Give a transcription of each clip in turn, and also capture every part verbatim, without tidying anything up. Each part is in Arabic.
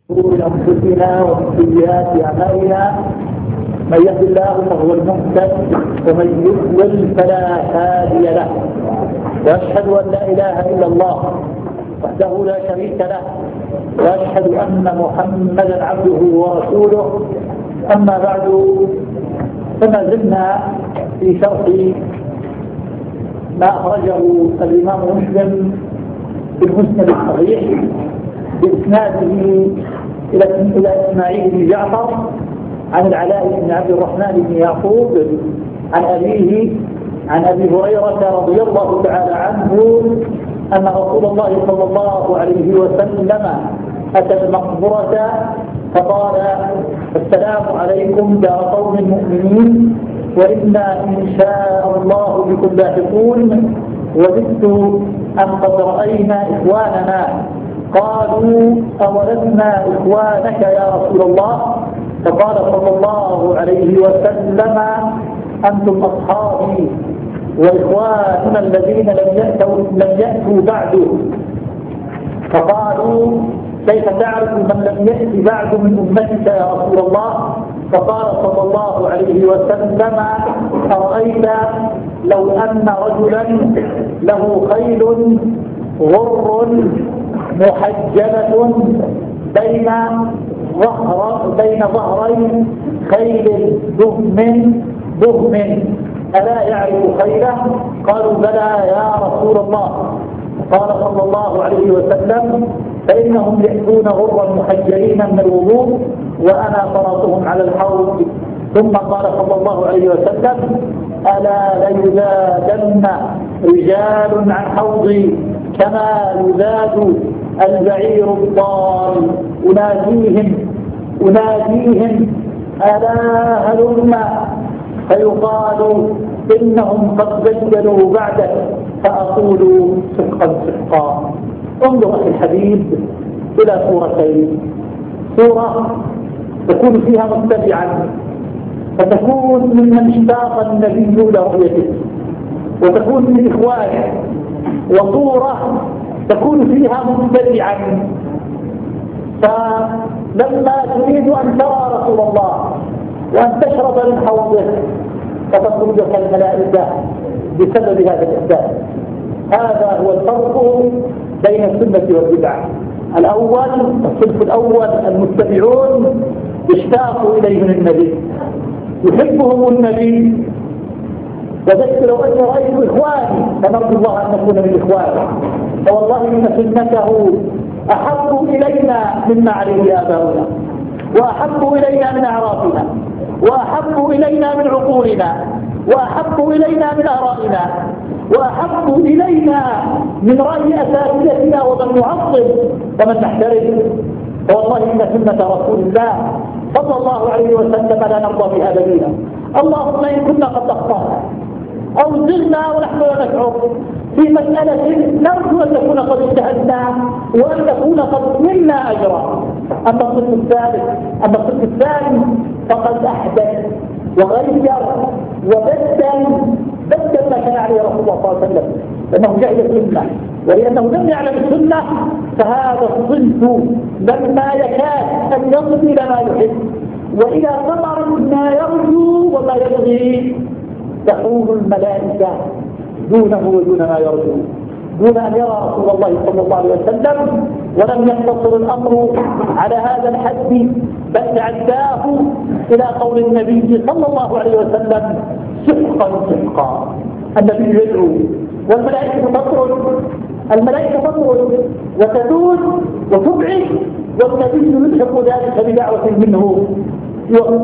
شرور أنفسنا ومن سيئات أعمالنا من يهد الله فهو المهتد ومن يضلل فلا هادي له وأشهد أن لا إله إلا الله وحده لا شريك له وأشهد أن محمدا عبده ورسوله. أما بعد فما زلنا في شرح ما أخرجه الإمام مسلم في المسند الصحيح بإسناده إلى إسماعيل بن جعفر عن العلاء بن عبد الرحمن بن يعقوب عن أبيه عن أبي هريرة رضي الله تعالى عنه أن رسول الله صلى الله عليه وسلم أتى المقبرة فقال: السلام عليكم دار قوم مؤمنين وإنا إن شاء الله بكم لاحقون وددت أن قد رأينا إخواننا. قالوا: أولسنا إخوانك يا رسول الله؟ فقال صلى الله عليه وسلم: أنتم أصحابي وإخواننا الذين لم يأتوا, لم يأتوا بعد. فقالوا: كيف تعرف من لم يأتي بعد من أمتك يا رسول الله؟ فقال صلى الله عليه وسلم: أرأيت لو أن رجلا له خيل غر محجلة بين ظهر بين ظهرين خيل دهم دهم ألا يعرف خيله؟ قالوا: بلى يا رسول الله. قال صلى الله عليه وسلم: فإنهم يأتون غرا محجلين من الوضوء وأنا فرطهم على الحوض. ثم قال صلى الله عليه وسلم: ألا ليزادن رجال عن حوضي كما يزاد البعير الضال. أناديهم أناديهم ألا هلم، فيقال: إنهم قد بدلوا بعدك، فأقول: صدقا صدقا. انظر أخي الحبيب إلى صورتين: صورة تكون فيها متبعا فتكون ممن اشتاق النبي لرؤيته وتكون من إخوانه، وصورة تكون فيها متبعا فلما تريد أن ترى رسول الله وأن تشرب من حوضه فتخرجك الملائكة بسبب هذا الإحداث. هذا هو الفرق بين السنة والبدع. الأول الصنف الأول المتبعون اشتاقوا إليهم النبي، يحبهم النبي، وذلك لو أني رأيت إخواني فنرجو الله أن نكون من إخوانه، فوالله إن سنته أحب إلينا مما عليه آباؤنا، وأحب إلينا من أعرافنا، وأحب إلينا من عقولنا، وأحب إلينا من آرائنا، وأحب إلينا من رأي أساتذتنا ومن نعظم ومن نحترم. فوالله إن سنة رسول الله صلى الله عليه وسلم لا نرضى بها بديلا. اللهم إن كنا قد أخطأنا أو زلنا ونحن لا نشعر في مسألة نرجو أن نكون قد اجتهدنا وأن نكون قد منا أجرا. أما الصف الثالث أما الصف الثاني فقد أحدث وغير وبدل بدل ما كان عليه رسول الله صلى الله عليه وسلم، لأنه جهل السنة، ولأنه لم يعلم السنة فهذا الصنف لما يكاد أن يصل إلى ما يحب وإلى ثمر ما يرجو وما يبغي تحول الملائكة دونه ودون ما يرجو، دون أن يرى رسول الله صلى الله عليه وسلم. ولم يقتصر الأمر على هذا الحد بل تعداه إلى قول النبي صلى الله عليه وسلم: سحقا سحقا. النبي يدعو والملائكة تطرد، الملائكة تطرد وتدود وتبعد، والنبي يلحق ذلك بدعوة منه في وقت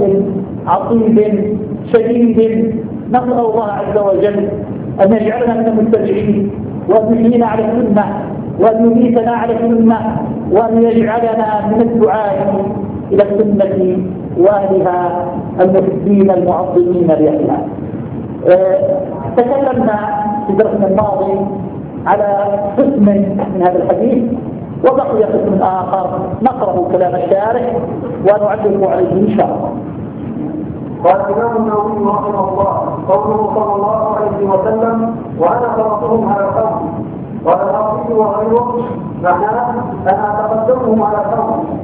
عصيب شديد. نسأل الله عز وجل أن يجعلنا من المتبعين، وأن يحيينا على السنة، وأن يميتنا على السنة، وأن يجعلنا من الدعاء إلى السنة وأهلها المحبين المعظمين لأهلها. أه تكلمنا في درسنا الماضي على قسم من هذا الحديث، وبقي قسم آخر نقرأ كلام الشارح ونعلق عليه إن شاء الله. قال الإمام النووي رحمه الله: قوله صلى الله عليه وسلم: وأنا فرطهم على القوم. قال الحافظ وغيره: معناه أنا أتقدمهم على القوم،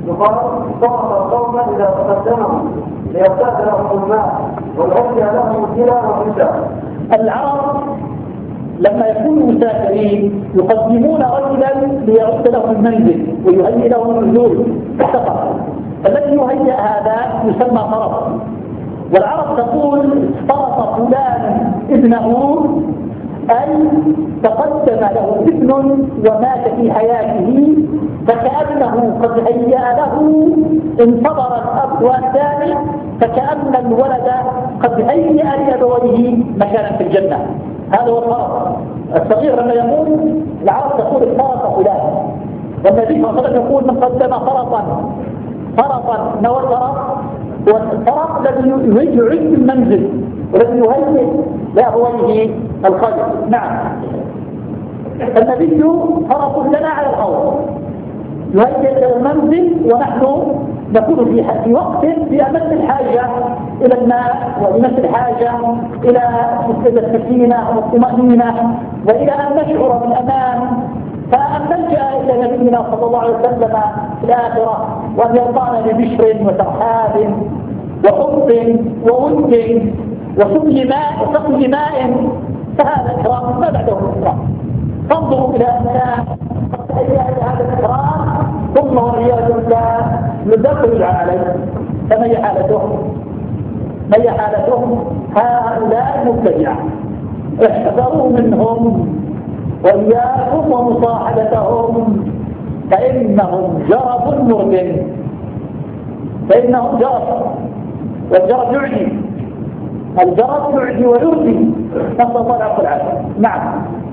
يقال صرف القوم إذا تقدمهم ليرتاد لهم الماء والعلي لهم الجلى والرجاء. العرب لما يكونوا مسافرين يقدمون رجلا ليرد لهم المنزل ويهيئ لهم النزول فقط. الذي يهيئ هذا يسمى طرف. والعرب تقول طرف فلان ابنه أي تقدم له ابن ومات في حياته فكأنه قد هيأ له، انتظر الأب والثاني فكأن الولد قد هيأ لأبويه مكانا في الجنة. هذا هو الطرف. الصغير لما يموت العرب تقول الطرف فلان، والنبي صلى الله عليه وسلم يقول من قدم طرفا طرفا نوى الطرف والطرف الذي يعد المنزل والذي يهيئ لأبويه الخير. نعم، النبي طرف لنا على الحوض يهيئ المنزل ونحن نكون في في وقت في أمس الحاجة إلى الماء وأمس الحاجة إلى السكينة والطمأنينة وإلى أن نشعر بالأمان، فأن نلجأ إلى نبينا صلى الله عليه وسلم في الآخرة وأن يرضانا ببشر وترحاب وحب وود وسقي ماء وسقي ماء، فهذا إكرام ما بعده إكرام. فانظروا إلى أننا قد تهيأ إلى هذا الإكرام ثم والعياذ بالله ندخل عليه. فما هي حالتهم؟ ما هي حالتهم؟ هؤلاء المبتدعة احذروا منهم وإياكم ومصاحبتهم فإنهم جرب مرد، فإنهم جرب، والجرب يعدي، الجرب يعدي ويرضي، نسأل الله العافية. نعم.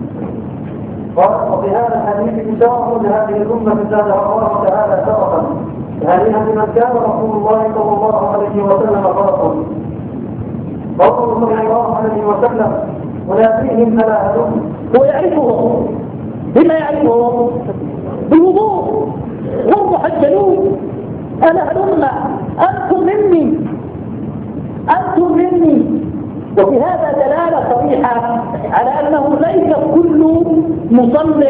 وفي هذا الحديث إشارة لهذه الأمة زادها الله تعالى شرفا هذه من كان رسول الله صلى الله عليه وسلم خلقا. قوله صلى الله عليه وسلم وناديهم فلا هدوم. هو يعرفهم. بما يعرفهم؟ بالوضوء والمحجلون. أنا هدوم أنتم مني أنتم مني. وفي هذا دلالة صريحة على أنه ليس كل مصل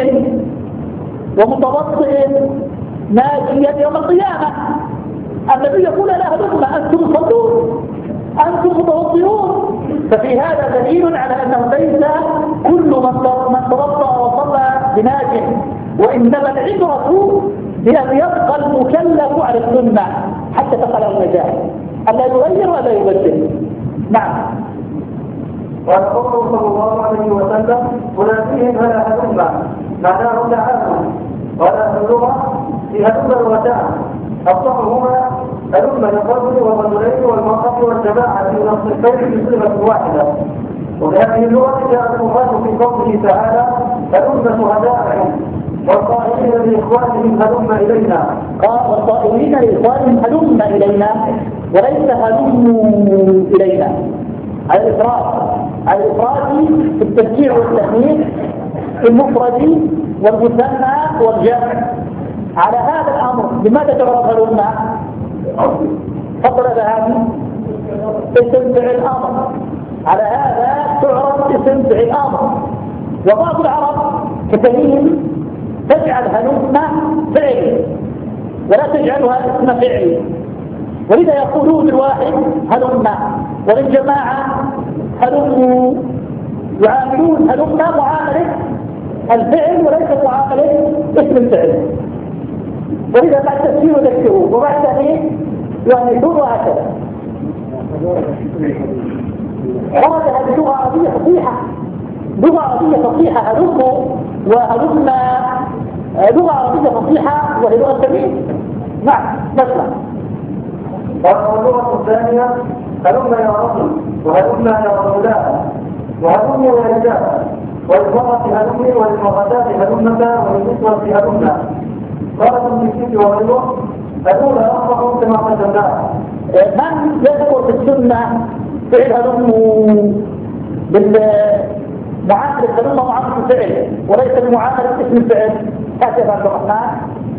ومتوضئ ناجيا يوم القيامة. النبي يقول لا هدوم أنتم صلون أنتم متوضئون. ففي هذا دليل على أنه ليس كل من توضأ وصلى بناجح، وإنما العبرة بأن يبقى المكلف على السنة حتى تقل النجاح، ألا يغير ولا يبدل. نعم. قال قوله صلى الله عليه وسلم وناديهم فلا هدوم معناه تعالوا. ولا في اللغة في هدوم الوداع أصلهما هدوم الرجل والرجلين والمرأة والجماعة في نص الكون بصيغة واحدة. وبهذه اللغة جاء المراد في قوله تعالى هدوم شهداءهم والقائلين لإخوانهم هلم إلينا. والقائلين لإخوانهم هلم إلينا وليس هلموا إلينا. على الإفراد على الإفراد في التذكير والتأنيث، في المفرد والمثنى والجمع. على هذا الأمر لماذا تعرف هلم؟ فضل ذهبي اسم فعل أمر، على هذا تعرف اسم فعل أمر. وبعض العرب كتميم تجعل هلم فعل ولا تجعلها اسم فعل، ولذا يقولون الواحد هلم وللجماعة هلموا، يعاملون هلم معاملة الفعل وليس معاملة اسم الفعل. ولذا بعد تفسير ذكره وبعد ذلك يؤنثون وهكذا. ورد هذه لغة عربية فصيحة، لغة عربية فصيحة هلم وهلم لغة عربية فصيحة وهي لغة تميم. نعم نسمع. واللغة الثانية هلم يا رجل وهلم يا رجلان وهلم يا رجال، والمرأة هلم وللمرأتات هلمة وللنسوة هلمة. قالت المسكين وغيره هلم أصبحوا كما قدمناه. من يذكر في السنة فعل هلم بالمعاملة هلم معاملة الفعل وليس بمعاملة اسم الفعل؟ هكذا عبد الرحمن.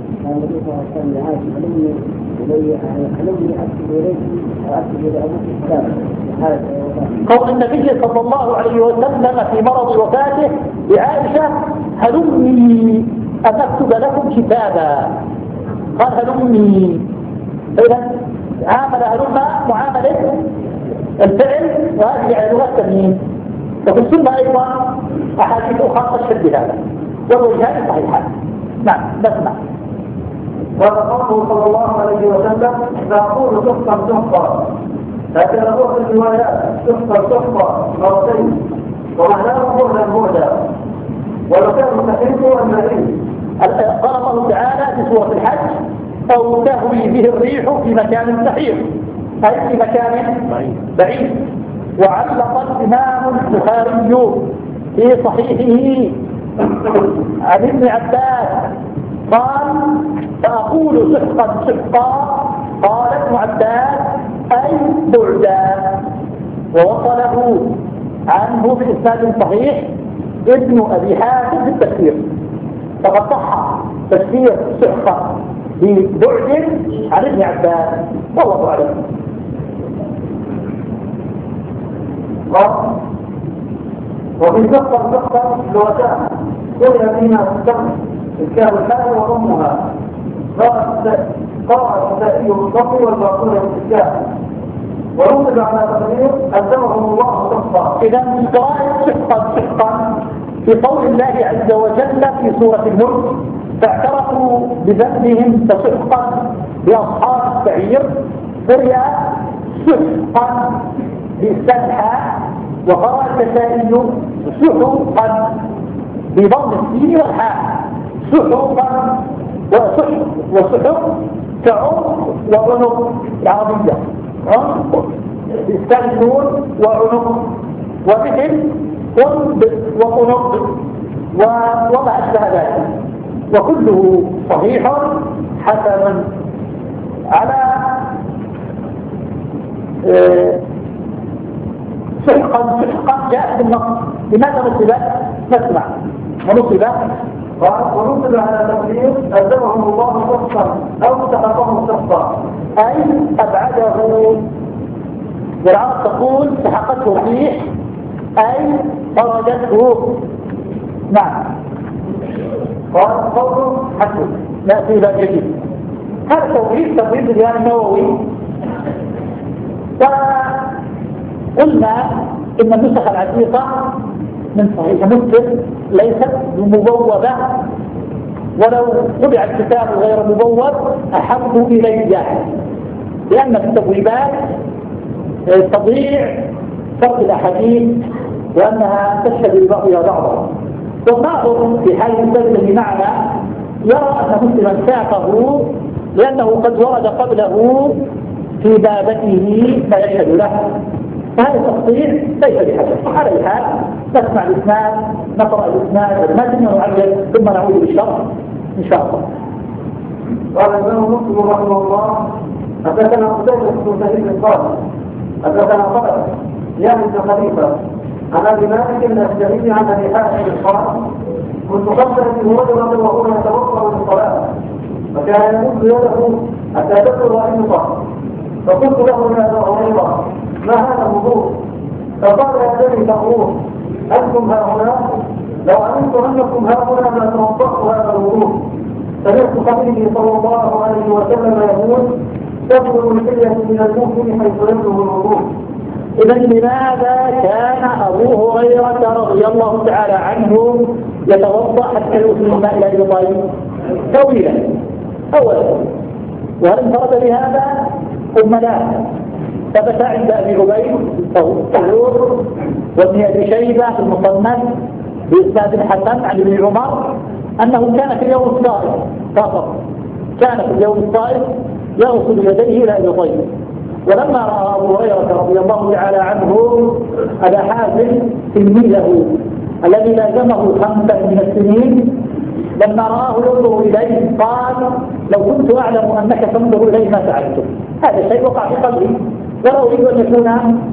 قول النبي صلى الله عليه وسلم في مرض وفاته لعائشة هلمي أن أكتب لكم كتابا. قال هلمي. فإذا عامل هلم معاملة الفعل وهذه لغة التمييز. وفي السنة أيضا أحاديث أخرى تشهد بهذا والوجهان صحيحان. نعم نسمع. وقوله صلى الله عليه وسلم فأقول سحقا سحقا، لكن أقول في الروايات سحقا سحقا مرتين ومعناه بعدا بعدا ولو كان مستحيل المريض. قال الله تعالى في سورة الحج أو تهوي به الريح في مكان سحيق أي في مكان بعيد. وعلق الإمام البخاري في صحيحه عن ابن عباس قال فأقول سحقا سحقا، قال ابن عباس أي بعدا. ووصله عنه بإسناد صحيح ابن أبي حاتم في التفسير، فقد صح تفسير سحقا ببعد عن ابن عباس والله أعلم. وفي سحقا سحقا لغتان قرئ فيما السمع إذكار الحال وضمها قال النسائي بالضم والباقون بالإذكار ونصب على تقدير ألزمهم الله سحقا. إذا من قراءة سحقا سحقا في قول الله عز وجل في سورة الملك فاعترفوا بذنبهم فسحقا بأصحاب السعير، قرئ سحقا بإسكان وقرأ النسائي سحقا بضم السين والحاء، سحقا وسحق وسحق كعنق وعنق العربية، عنق بإسكان النون وعنق ومثل قلب وقنق وما أشبه ذلك، وكله صحيح حسنا على اه سحقا سحقا جاء في النص. لماذا نصب؟ نسمع. ونصب ونصب على تقدير ألزمهم الله سحقا أو سحقهم سحقا أي أبعده. والعرب تقول سحقته الريح أي طردته. نعم. قال قوله حسن نأتي إلى جديد. هذا توحيد تقريب الإمام النووي. وقلنا إن النسخ العتيقة من صحيح مسلم ليست بمبوبة، ولو طبع الكتاب غير مبوب أحب إلي، لأن التبويبات تضيع فرق الأحاديث وأنها تشهد لبعضها بعضا. والناظر في حال المسلم معنا يرى أن مسلما ساقه لأنه قد ورد قبله في بابته ما يشهد له، فهذا التقطيع ليس بحسن. على الحال نسمع الإسناد، نقرأ الإسناد والمتن ونعلم ثم نعود بالشرح إن شاء الله. قال الإمام مسلم رحمه الله حدثنا قتيبة بن سعيد القاضي حدثنا طلب يعني ابن خليفة عن ابي مالك الاشجعي عن ابي حاتم القاضي كنت قبل في رجلا وهو يتوضا للصلاه فكان يمد يده حتى تبلغ ان يطهر، فقلت له يا ابا هريره ما هذا الوضوء؟ فقال يا بني تقول انتم هؤلاء لو علمت انكم هؤلاء ما توضأت هذا الوضوء. سمعت خليلي صلى الله عليه وسلم يقول تبلغ الحلية من المؤمن حيث يبلغ الوضوء. إذا لماذا كان أبو هريرة رضي الله تعالى عنه يتوضأ حتى يوصل الماء إلى اليطين طويلا أولا؟ وهل انفرد بهذا ثم لا؟ ثبت عند أبي عبيد الطهور وابن أبي شيبة في المصنف بإسناد حسن عن ابن عمر أنه كان في اليوم الصائف فقط، كان في اليوم الصائف يغسل يديه إلى اليطين. ولما رأى أبو هريرة رضي الله تعالى عنه أبا حازم تلميذه الذي لازمه خمسا من السنين، لما رآه ينظر إليه قال لو كنت أعلم أنك تنظر إليه ما فعلته. هذا الشيء وقع في قلبي ولا أريد أن يكون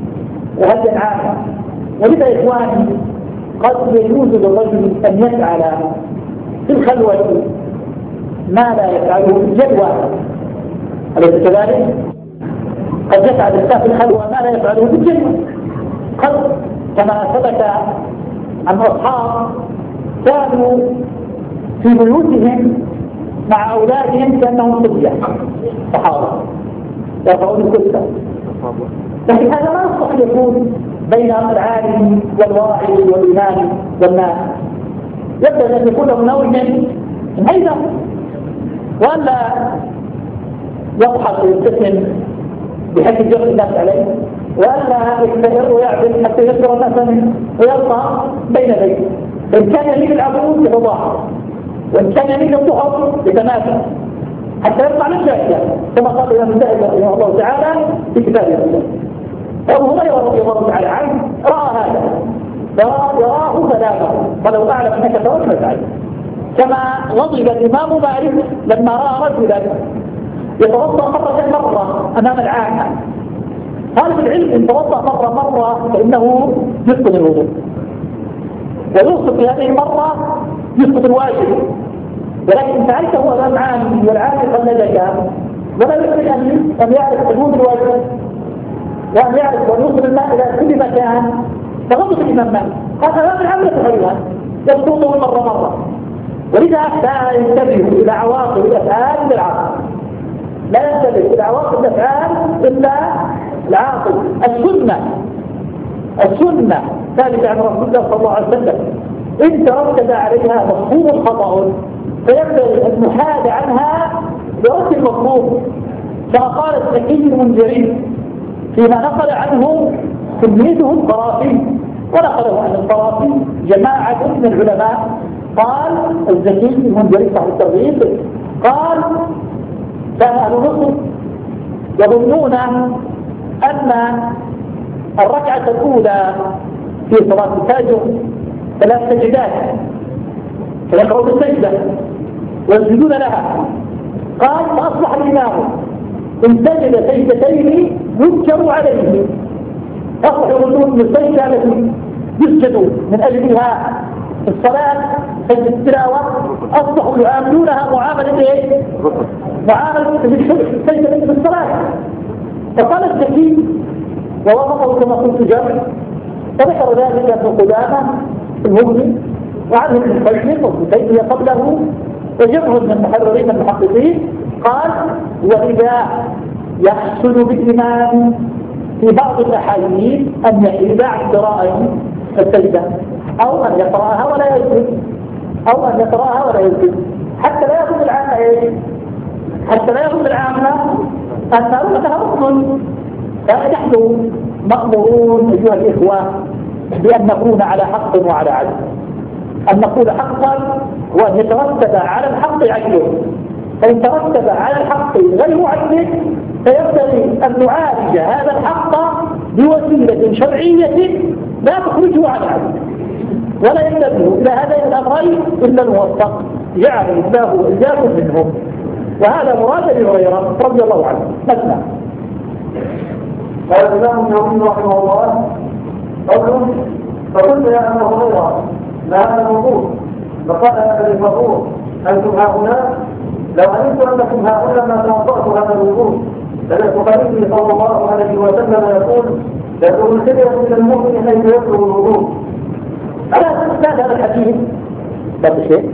هدًا عاما. ولذا إخواني قد يجوز للرجل أن يفعل في الخلوة ما لا يفعله في الجلوة، أليس كذلك؟ قد يفعل الإنسان في الخلوة ما لا يفعله في الجلوة، قد كما ثبت عن أصحاب كانوا في بيوتهم مع أولادهم كأنهم صبية صحابة يرفعون الكتب. لكن هذا لا يصلح يكون بين العالم والواعي والإمام والناس. يبدأ أن يكون له نوع من أيضا ولا يضحك ويبتسم بحيث يجر الناس عليه ولا يستمر ويعبد حتى يذكر الناس منه ويلقى بين يديه. إن كان يميل العبود يتضاعف وإن كان يميل الضحك يتنافى حتى يطلع من جاهزة كما قال الإمام الذهبي رحمه الله تعالى في كتابه. أبو هريرة رضي الله تعالى عنه رأى هذا يراه فلاغه ولو أعلم أنك توكلت عليه. كما غضب الإمام مالك لما رأى رجلا يتوضأ مرة مرة أمام العامة. طالب العلم إن توضأ مرة مرة فإنه يسقط الوضوء ويوصف في هذه المرة يسقط الواجب، ولكن فعلته أمام عام والعام قلدك ولا يمكن أن يعرف حدود الواجب وأن يعرف وأن يوصل الماء إلى كل مكان. فغضب الإمام مالك قال أمام العام لا تفعلها يسقطه مرة مرة. ولذا لا ينتبه إلى عواقب الأفعال بالعقل، لا ينتبه إلى عواقب الأفعال إلا العاقل. السنة السنة ثابتة عن رسول الله صلى الله عليه وسلم إن ترتب عليها مفهوم خطأ فينبغي أن نحاد عنها برد المفهوم. كما قال الزكي المنذري فيما نقل عنه تلميذه القرافي ونقله عن القرافي جماعة من العلماء. قال الزكي المنذري صاحب الترغيب قال كان أهل مصر يظنون أن الركعة الأولى في صلاة الفجر ثلاث سجدات فيقرؤون السجدة ويسجدون لها. قال فأصبح الإمام إن سجد سجدتين ينكر عليه. أصبح يقولون من السجدة التي يسجد من أجلها في الصلاة سجد التلاوة أصبحوا يعاملونها معاملة إيه؟ معاملة السجدة في الصلاة. فقال الزكي ووافقه كما قلت جمع فذكر ذلك ابن قدامة المغني وعنه ابن القيم وابن تيمية قبله وجمع من المحررين المحققين. قال وإذا يحصل بالإمام في بعض الأحاديث أن يحيد عن قراءة السجدة أو أن يقرأها ولا يسجد أو أن يقرأها ولا يسجد حتى لا يكون العامة إيه؟ حتى لا يكون العامة أن أمتها ركن. فنحن مأمورون أيها الإخوة بأن نكون على حق وعلى عدل. أن نقول حقا وأن يترتب على الحق عدله، فإن ترتب على الحق غير عدل فينبغي أن نعالج هذا الحق بوسيلة شرعية لا تخرجه عن عدل ولا ينتبه إلى هذين الأمرين إلا الموفق جعل الله وإياكم منهم. وهذا مراد أبي هريرة رضي الله عنه. مثلا قال الإمام النووي رحمه الله قوله فقلت يا أبا هريرة ما هذا الوضوء؟ فقال يا أبي الفضول أنتم هؤلاء لو علمت أنكم هؤلاء ما توضأت هذا الوضوء. سمعت خليفه صلى الله عليه وسلم يقول لا تنسبه من المؤمن حيث يطلب الوضوء. ألا تستاذ هذا الحديث لا بشيء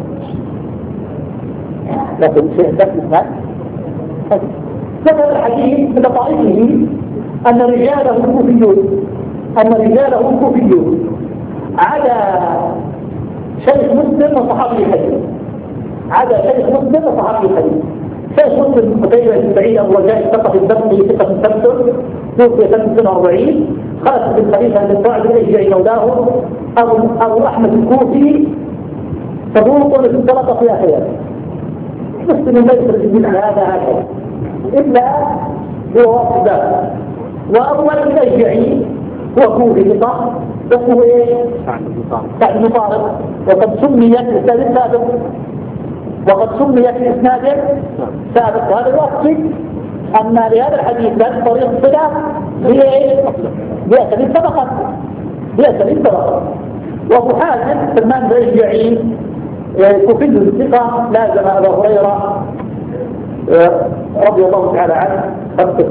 لا بشيء لا بشيء هذا الحديث من لطائفه أن رجاله كوفيون أن رجاله كوفيون عدا شيخ مسلم وصحابي حديث عدا شيخ مسلم وصحابي حديث. شيخ مسلم قتيبة السبعين أبو رجاء الثقفي الدمشقي ثقة التمثل توفي سنة اثنين وأربعين. خلف بالخليفة بن سعد بن إجعي مولاه أبو, أبو أحمد الكوفي صدوق اختلط في أخيره. مسلم ليس الجميل على هذا هكذا إلا هو وصفه. وأبو أحمد الإجعي هو كوفي ثقة اسمه إيه؟ سعد بن طارق وقد سميت الإسناد السابق وقد سميت الإسناد السابق. وهذا يؤكد أن لهذا الحديث ذات طريق صلة بأساليب سبقت بأساليب سبقت. وأبو حازم سلمان بن الجعي كوفي الثقة لازم أبا هريرة رضي الله تعالى عنه خمسة.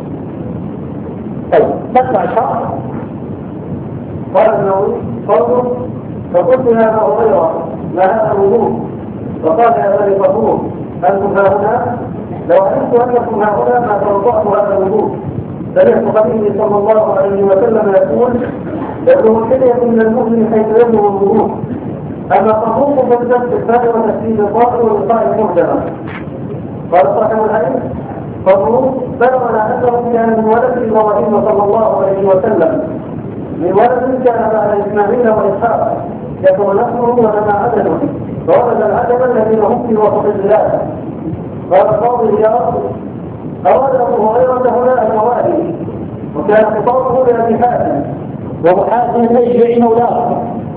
طيب نسمع الشرح. قال النووي قوله فقلت يا أبا هريرة ما هذا الوضوء؟ فقال يا أبا الفضول أنتم هؤلاء لو علمت أنكم هؤلاء ما توضأت هذا الوضوء. سمعت قبيل صلى الله عليه وسلم يقول يبلغ الحلية من المؤمن حيث يبلغ الوضوء. أما تطوق بالذات الفاتح وتسليم الطائر والإلقاء المهجرة. قال صاحب العلم فالروح بلغنا أنه كان من ولد إبراهيم صلى الله عليه وسلم، من ولد كان بعد إسماعيل وإسحاق يكون نحره ولنا عدله، فولد العدل الذين هم في وسط البلاد. قال القاضي يا رب أراد أبو هريرة هنا الموالي، وكان خطابه لأبي حاتم، وأبو حاتم الأشجعي مولاه،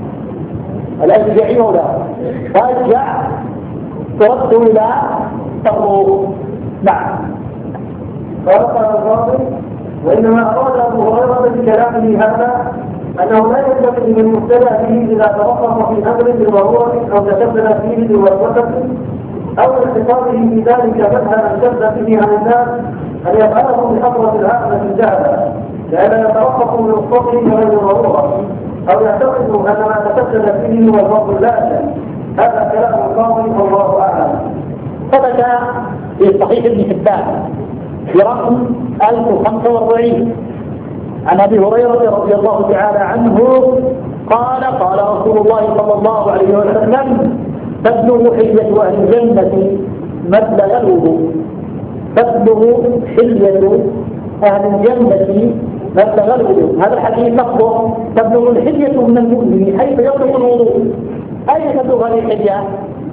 الأشجعي مولاه، فأشجع ترد إلى تبوك. نعم. قال قال القاضي وإنما أراد أبو هريرة بكلامه هذا أنه لا ينبغي من المبتدأ به إذا توقف في أمر بالضرورة أو تشدد فيه بالوسوسة أو اعتقاده في ذلك مذهبا شد به عن الناس أن يفعله بحضرة العامة الجهلة، لأن يتوقف من الصبر بغير ضرورة أو يعتقد أن ما تشدد فيه هو الفضل اللازم. هذا كلام القاضي والله أعلم. ثبت في صحيح ابن حبان في رقم ألف وخمسة وأربعين عن أبي هريرة رضي الله تعالى عنه قال قال رسول الله صلى الله عليه وسلم تبلغ حلية أهل الجنة مبلغ الوضوء. تبلغ حلية أهل الجنة مبلغ الوضوء. هذا الحديث لفظه تبلغ الحلية من المؤمن حيث يبلغ الوضوء. أين تبلغ هذه الحلية؟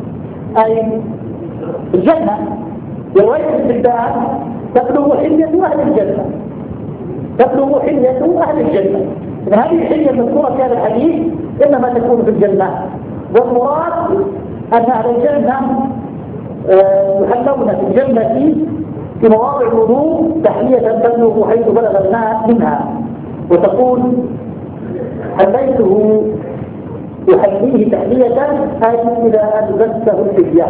أي الجنة. برواية الحبان تبلغ حلية أهل الجنة، تبلغ حلية أهل الجنة. إذن هذه الحلية المذكورة في هذا الحديث إنما تكون في الجنة، والمراد أن أهل الجنة يحلون في الجنة في مواضع الوضوء تحلية تبلغ حيث بلغ الماء منها، وتقول حليته يحليه تحلية أي إذا ألبسته الحلية.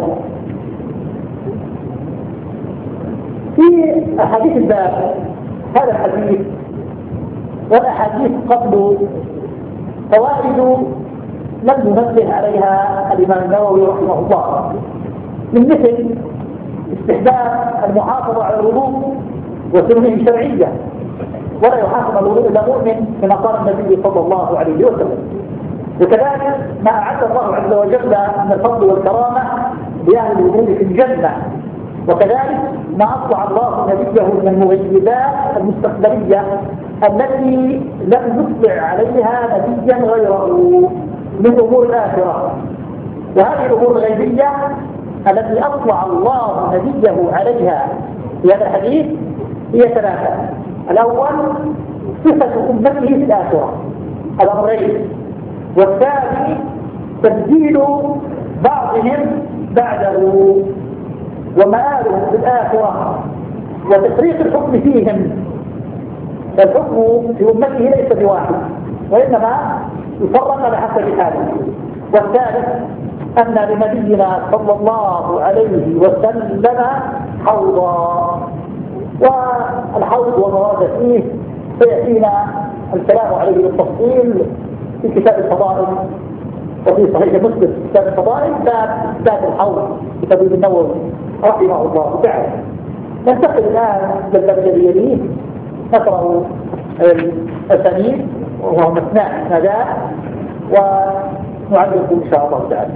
في أحاديث الباب هذا الحديث والأحاديث قبل فوائد لم ينبه عليها الإمام النووي رحمه الله، من مثل استحباب المحافظة على الوضوء وسننه شرعية، ولا يحافظ على الوضوء إلا مؤمن كما قال النبي صلى الله عليه وسلم. وكذلك ما أعد الله عز وجل من الفضل والكرامة لأهل الوضوء في الجنة، وكذلك ما أطلع الله نبيه من المغيبات المستقبلية التي لم يطلع عليها نبيا غيره من أمور الآخرة. وهذه الأمور الغيبية التي أطلع الله نبيه عليها في هذا الحديث هي ثلاثة. الأول صفة أمته في الآخرة، الأمرين، والثاني تبديل بعضهم بعده ومآلهم في الآخرة وتفريق الحكم فيهم. فالحكم في أمته ليس بواحد، وإنما يفرق على حسب حاله. والثالث أن لنبينا صلى الله عليه وسلم حوضا، والحوض ومواد فيه سيأتينا الكلام عليه بالتفصيل في كتاب الفضائل، وفي صحيح مسلم في كتاب الفضائل باب باب الحوض كتاب ابن النووي رحمه الله تعالى. ننتقل الآن للباب الذي يليه، نقرأ الأسانيد وهو أثناء هذا ونعلق إن شاء الله تعالى.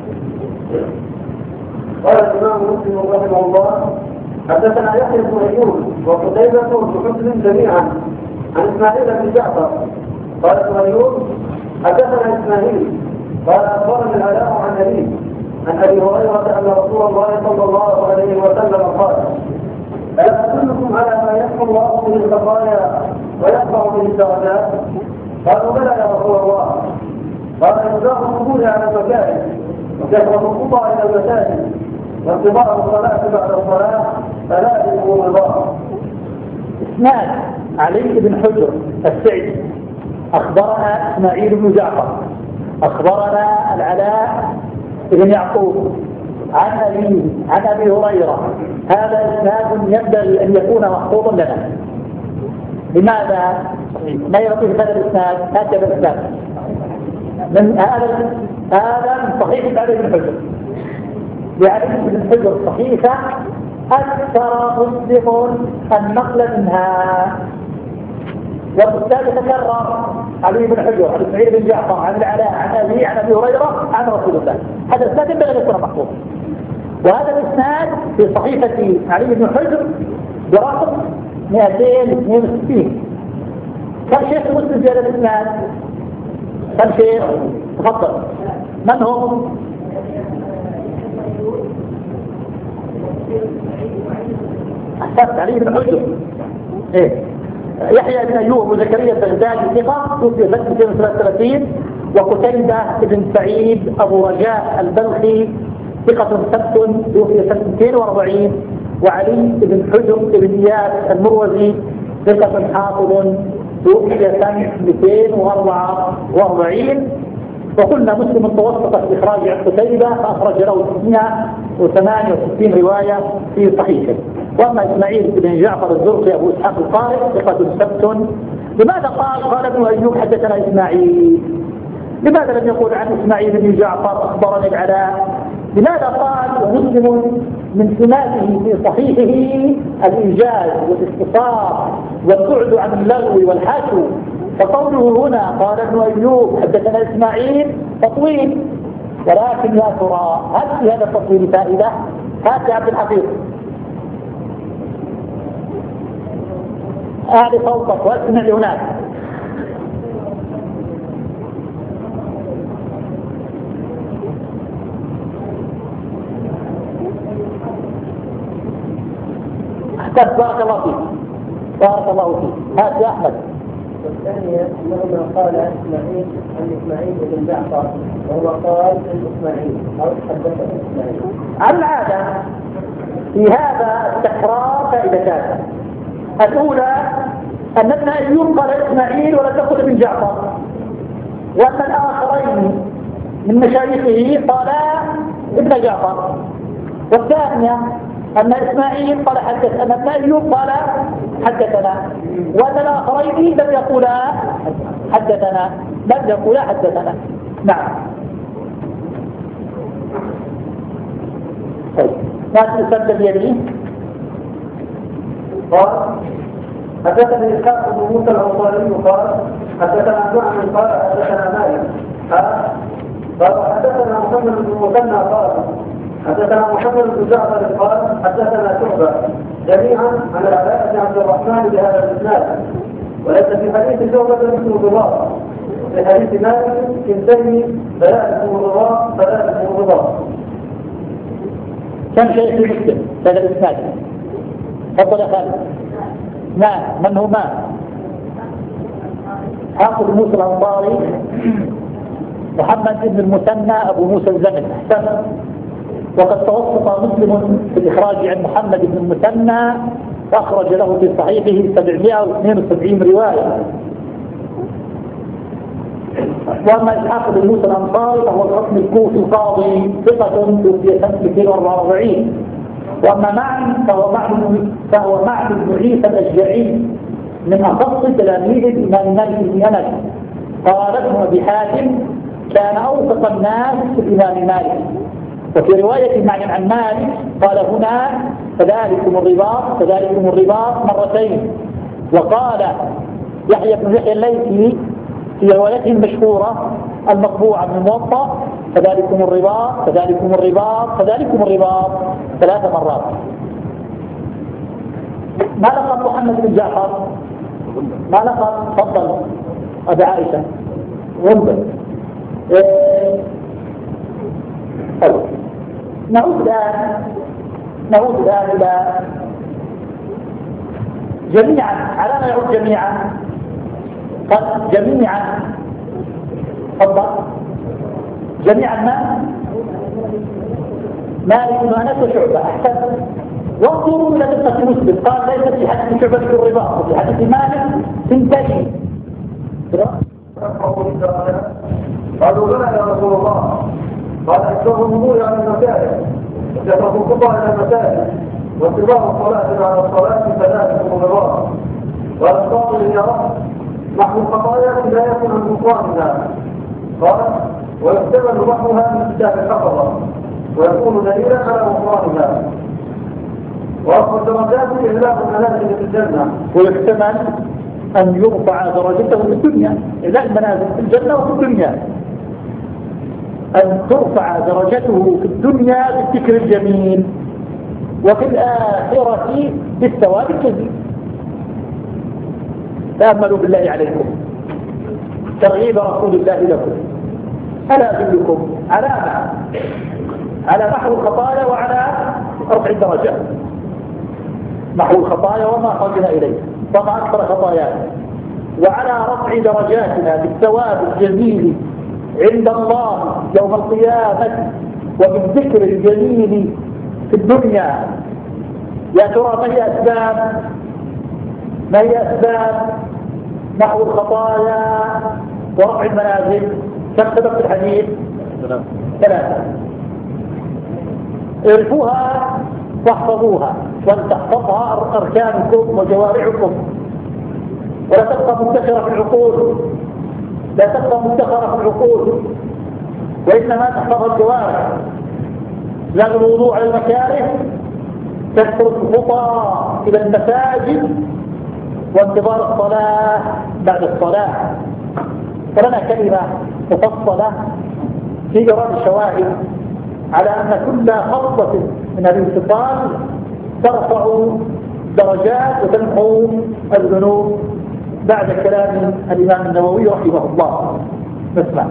قال الإمام مسلم رحمه الله حدثنا يحيى بن أيوب وقتيبة بن مسلم جميعا عن إسماعيل بن جعفر قال ابن أيوب حدثنا إسماعيل قال أخبرني العلاء عن أبيه عن أبي هريرة أن رسول الله صلى الله عليه وسلم قال ألا أدلكم على ما يحكم الله به الخطايا ويرفع به الدرجات؟ قالوا بلى يا رسول الله. قال إنزاع القبول على المكاره وكثرة الخطى إلى المساجد وانتظار الصلاة بعد الصلاة فلا يكون الله. إسناد علي بن حجر السعدي أخبرنا إسماعيل بن جعفر أخبرنا العلاء بن يعقوب عن أبيه عن أبي هريرة. هذا إسناد ينبغي أن يكون محفوظا لنا. لماذا؟ ما يعطيه هذا الإسناد؟ هكذا الإسناد من هذا هذا من صحيح علي بن حجر لعلي بن حجر صحيفة أكثر مسلم النقل منها. والأستاذ تكرر علي بن حجر عن اسماعيل بن جعفر عن العلاء عن أبي عن أبي هريرة عن رسول الله. هذا الإسناد ينبغي أن يكون محفوظ. وهذا الإسناد في صحيفة علي بن حجر برقم مئتين واثنين وستين. كم شيخ مسلم في هذا الإسناد؟ كم شيخ؟ تفضل. من هم؟ أحسنت، علي بن حجر. إيه؟ يحيى بن أيوب وزكريا البغدادي ثقة توفي سنة مئتين وثلاثة وثلاثين، وقتيبة بن سعيد أبو رجاء البلخي ثقة ثبت توفي سنة مئتين وأربعين، وعلي بن حجر بن إياس المروزي ثقة حافظ توفي سنة مئتين وأربعة وأربعين. وقلنا مسلم توسط في إخراج عن قتيبة فأخرج له ستمائة وثمانية وستين رواية في صحيحه. وأما إسماعيل بن جعفر الزرقي أبو إسحاق القارئ ثقة ثبت. لماذا قال قال ابن أيوب حدثنا إسماعيل؟ لماذا لم يقول عن إسماعيل بن جعفر أخبرني العلاء؟ لماذا قال ومسلم من سماته في صحيحه الإنجاز والاختصار والبعد عن اللغو والحشو؟ فقوله هنا قال ابن أيوب حدثنا إسماعيل تطويل، ولكن يا ترى هل في هذا التطويل فائدة؟ هات يا عبد الحفيظ أعلي صوتك واسمع هناك. أحسنت، بارك الله فيك بارك الله فيك. هات يا أحمد. والثانية أنه قال إسماعيل عن إسماعيل بن جعفر وهو قال عن إسماعيل أو حدثنا إسماعيل. على العادة في هذا التكرار فائدتان. الأولى أن ابن أيوب قال إسماعيل ولم يقل ابن جعفر، وأن الآخرين من مشايخه قالا ابن جعفر. والثانية أن إسماعيل قال حدث أن ابن أيوب قال حدثنا، وأن الآخرين لم يقولا حدثنا لم يقولا حدثنا. نعم. طيب ما تسلم بيده. قال حدثني إسحاق بن موسى الأنصاري قال حدثنا نعم قال حدثنا مالك قال حدثنا محمد بن مثنى قال حدثنا محمد بن جعفر قال حدثنا شعبة جميعا عن العلاء بن عبد الرحمن بهذا الإسناد، وليس في حديث شعبة مثل الرباط، في حديث مالك كنتين ثلاثة الرباط ثلاثة الرباط. كم شيء في مسلم هذا الإسناد؟ تفضل يا خالد. نعم، من هما؟ حافظ موسى الأنصاري، محمد بن المثنى أبو موسى الزمن. أحسن. وقد توسط مسلم في الإخراج عن محمد بن المثنى وأخرج له في صحيحه سبعمائة واثنين وسبعين رواية. وأما إسحاق بن موسى الأنصاري فهو الحكم الكوفي القاضي ثقة في سنة مئتين وأربعة وأربعين. وأما معن فهو معن فهو معن بن عيسى الأشجعي من أخص تلاميذ الإمام مالك بن أنس. قال ابن أبي حاتم كان أوثق الناس في الإمام مالك. وفي رواية معن عن مالك قال هنا فذلكم الرباط فذلكم الرباط مرتين. وقال يحيى بن يحيى الليثي في روايته المشهورة المطبوعة من الموطأ فذلكم الرباط فذلكم الرباط فذلكم الرباط ثلاث مرات. ما لقب محمد بن جعفر؟ ما لقب؟ تفضل أبي عائشة. غنبل. إيه. طيب نعود الآن نعود الآن إلى جميعا. على ما يعود جميعا؟ قد جميعا. تفضل. جميعا ما؟ مالك بن أنس وشعبة. أحسن. وانظروا إلى دقة مسلم قال ليس في حديث شعبة في الرباط وفي حديث مالك تنتهي. قالوا بلى يا رسول الله. قال اكثر النمور على المساجد وكثرة الخطى على المساجد واتباع الصلاة على الصلاة فذلك الرباط. قال القاضي يا رب نحن الخطايا لا يكون عن بطلاننا. قال ويحتمل بحرها من كتاب الحفظة ويكون دليلا على بطلانها. وأصل درجات إغلاق المنازل في الجنة. ويحتمل أن يرفع درجته في الدنيا، إغلاق المنازل في الجنة وفي الدنيا، أن ترفع درجته في الدنيا بالذكر الجميل وفي الآخرة بالثواب الجزيل. تأملوا بالله عليكم ترغيب رسول الله لكم. ألا أدلكم على على محو الخطايا وعلى رفع الدرجات. محو الخطايا وما خرجنا إليه وما أكثر خطايانا، وعلى رفع درجاتنا بالثواب الجزيل عند الله يوم القيامة وبالذكر الجميل في الدنيا. يا ترى ما هي أسباب ما هي أسباب محو الخطايا ورفع المنازل؟ كم سبب في الحديث؟ ثلاثة. اعرفوها واحفظوها ولتحفظها أركانكم وجوارحكم، ولا تبقى مدخرة في العقول، لا تبقى مدخرة في العقول، وإنما تحفظ الجوارح. لأن الوضوء على المكاره، تكثر الخطى إلى المساجد، وانتظار الصلاة بعد الصلاة. فلنا كلمة مفصلة في جراد الشواهد على أن كل خطة من الانتصال ترفع درجات وتمحو الذنوب بعد كلام الإمام النووي رحمه الله. نسمع.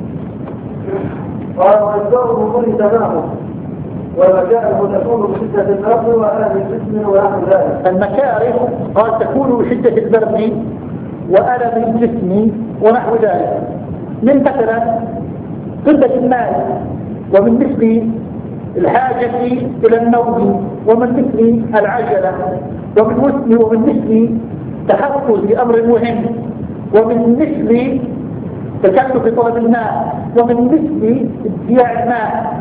قال وإصدار الوضوء تمامه، والمكاره تكون بشدة البرد وألم الجسم ونحو ذلك. المكاره قال تكون بشدة البرد وألم الجسم ونحو ذلك، من مثلا قلة الماء، ومن مثل الحاجة إلى النوم، ومن مثل العجلة، ومن مثل ومن مثل تحفظ بأمر مهم، ومن مثل تكلف طلب الماء، ومن مثل ادعاء الماء،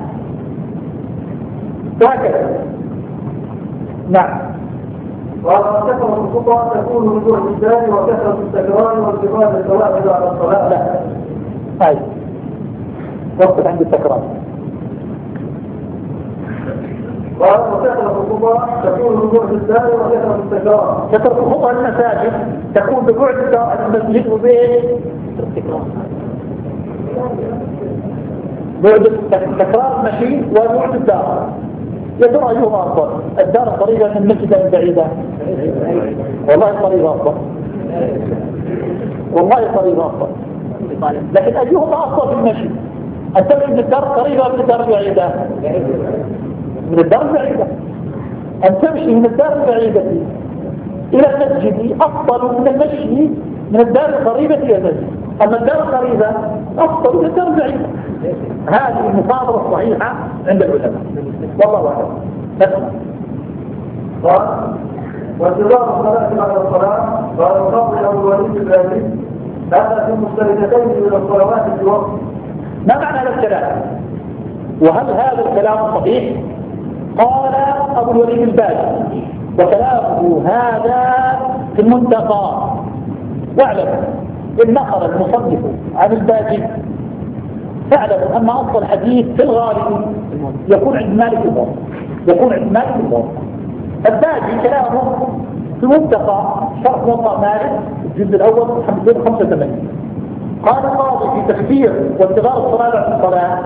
وهكذا. نعم. وكثرة الخطى تكون من جوع الإنسان وكثرة التكرار وانتقال الفوائد على الصلاة. لا هاي وقت عند التكرار. قال وكثرة الخطى تكون من جوع الإنسان وكثرة التكرار. كثرة الخطى المساجد تكون ببعد المسجد وبين بعد تكرار المشي وبعد الدار. يا ترى أيهما أفضل؟ الدار قريبة من المسجد أم بعيدة؟ والله قريبة أفضل، والله قريبة أفضل، لكن أيهما أفضل في المشي؟ أن تمشي من الدار قريبة من الدار بعيدة؟ من الدار بعيدة. أن تمشي من الدار البعيدة إلى المسجد أفضل من المشي من الدار القريبة إلى المسجد. أما الدار القريبة أفضل من الدار البعيدة. هذه المفاضلة الصحيحة عند العلماء، والله أعلم. نسمع. قال وانتظار الصلاة بعد الصلاة. قال القاضي أبو الوليد الباهلي هذا في مشتركتين من الصلوات في الوقت. ما معنى هذا الكلام؟ وهل هذا الكلام صحيح؟ قال أبو الوليد الباهلي وكلامه هذا في المنتقى. واعلم إن نقل المصنف عن الباجي فاعلم أن أصل الحديث في الغالب يكون عند مالك الموت، يكون عند مالك الموت. الباجي كلامه في منتقى شرح موطأ مالك الجزء الأول خمسين وخمسة وثمانين. قال القاضي في تفسير وانتظار الصلاة بعد الصلاة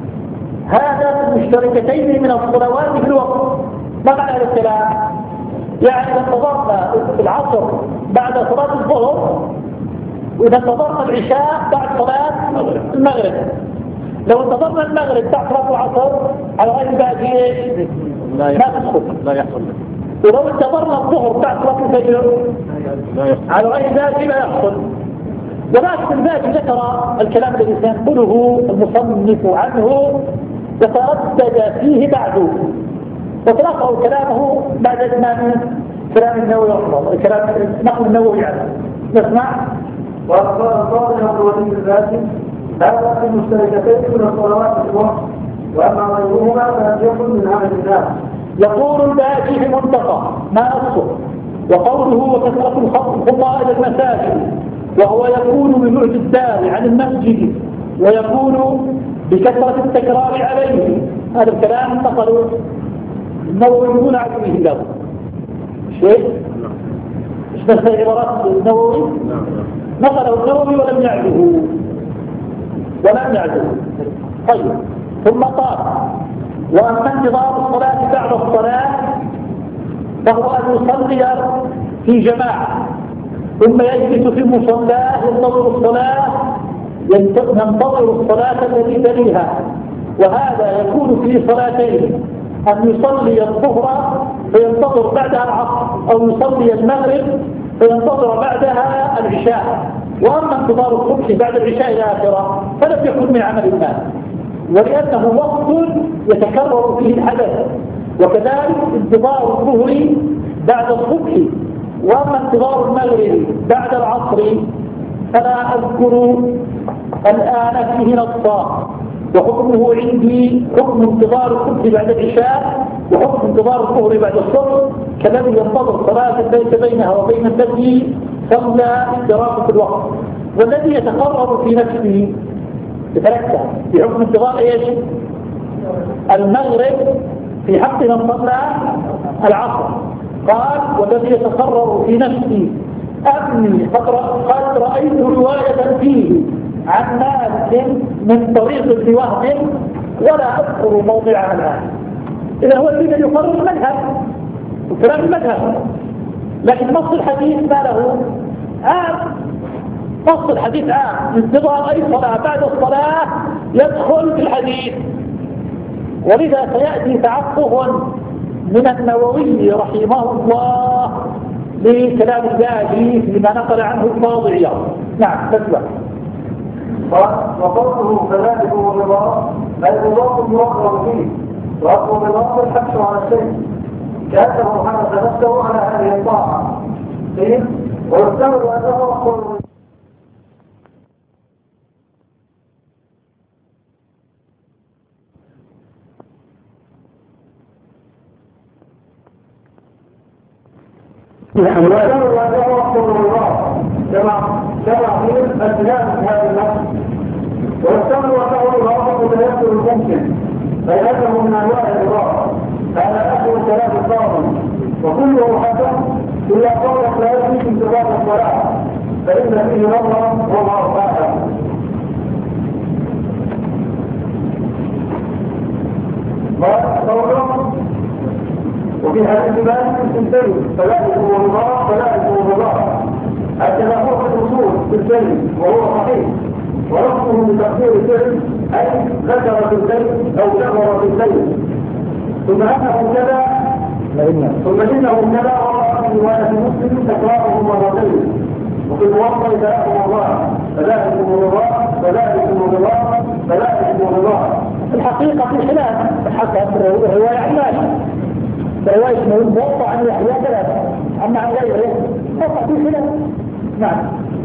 هذا في المشتركتين من الصلوات في الوقت. ما معنى هذا الكلام؟ يعني إذا انتظرنا العصر بعد صلاة الظهر، وإذا انتظرنا العشاء بعد صلاة المغرب، لو انتظرنا المغرب بعد صلاة العصر على غير باقي ما تدخل لا يحصل. ولو انتظرنا الظهر بعد صلاة الفجر على غير ذلك لا يحصل. ولكن الباقي ذكر الكلام الذي سينقله المصنف عنه يتردد فيه بعده، وتلقوا كلامه بعد إتمام كلام النووي رحمه الله، كلام نقل النووي عنه. نسمع. وقال القاضي أبو الوليد الباهلي هذا في المشتركتين من الصلوات في الوقت، وأما غيرهما فلم يكن من عمل الناس. يقول الباقي في منتقى ما نصه وقوله وكثرة الخطى إلى المساجد، وهو يكون ببعد الدار عن المسجد، ويكون بكثرة التكرار عليه. هذا الكلام نقلوا النووي دون عدمه له شيء ايش بس عبارات النووي نقله النووي ولم يعده ولم يعده. طيب ثم قال واما انتظار الصلاه بعد الصلاه فهو ان يصلي في جماعه ثم يجلس في مصلاه ينتظر الصلاه ينتظر الصلاه التي تليها، وهذا يكون في صلاتين أن يصلي الظهر فينتظر بعدها العصر أو يصلي المغرب فينتظر بعدها العشاء. وأما انتظار الصبح بعد العشاء الآخرة فلم يكن من عمل الناس، ولأنه وقت يتكرر فيه الحدث، وكذلك انتظار الظهر بعد الصبح. وأما انتظار المغرب بعد العصر فلا أذكر الآن فيه نصا، وحكمه عندي حكم انتظار الصبح بعد العشاء وحكم انتظار الظهر بعد الصبح، كالذي ينتظر صلاة ليس بينها وبين التي صلى اشتراك في الوقت. والذي يتقرر في نفسه يتركز في حكم انتظار ايش؟ المغرب في حق من صلى العصر. قال والذي يتقرر في نفسي أني قد رأيت رواية فيه عن ناس من طريق في وهم ولا أذكر موضعها الآن. إذا هو الذي يقرر المذهب وكلام المذهب، لكن نص الحديث ما له عام. نص الحديث عام، انتظار أي صلاة بعد الصلاة يدخل في الحديث. ولذا سيأتي تعقب من النووي رحمه الله لكلام الباجي لما نقل عنه القاضي عياض. نعم تتبع. وقوله كذلك هو الرضا أي مضاف يرغب فيه، وأصل الرضا الحبس على الشيء كأنه حدث نفسه على هذه الطاعة فيه، ويحتمل أنه أصل ويحتمل أنه أصل الرضا كما كما في أجناس هذا النفس، ويحتمل أنه الإضافة متيسر الممكن فيأتيه من أنواع الإضافة. هذا آخر كلام القاضي وكله حسن إلا قولك لا يجب انتظار الصلاة فإن فيه نظرا وما أرفعها. قوله وفي هذا الكلام تنتهي فلا يكون الرضا فلا يكون الرضا هكذا هو في الأصول في الكلم وهو صحيح، ورفضه بتقدير الكلم أي ذكر في الكلم أو جبر في الكلم. ثم أنه كذا ثم إنه كذا وراء في رواية مسلم تكراره مرتين، وفي الموضع ثلاث مرات فلا يكون رضا فلا يكون رضا فلا يكون رضا. الحقيقة في خلاف حتى الرواية عن مالك رواية اسمه الموضع عن يحيى ثلاثة، أما عن غيره موضع في خلاف. نعم.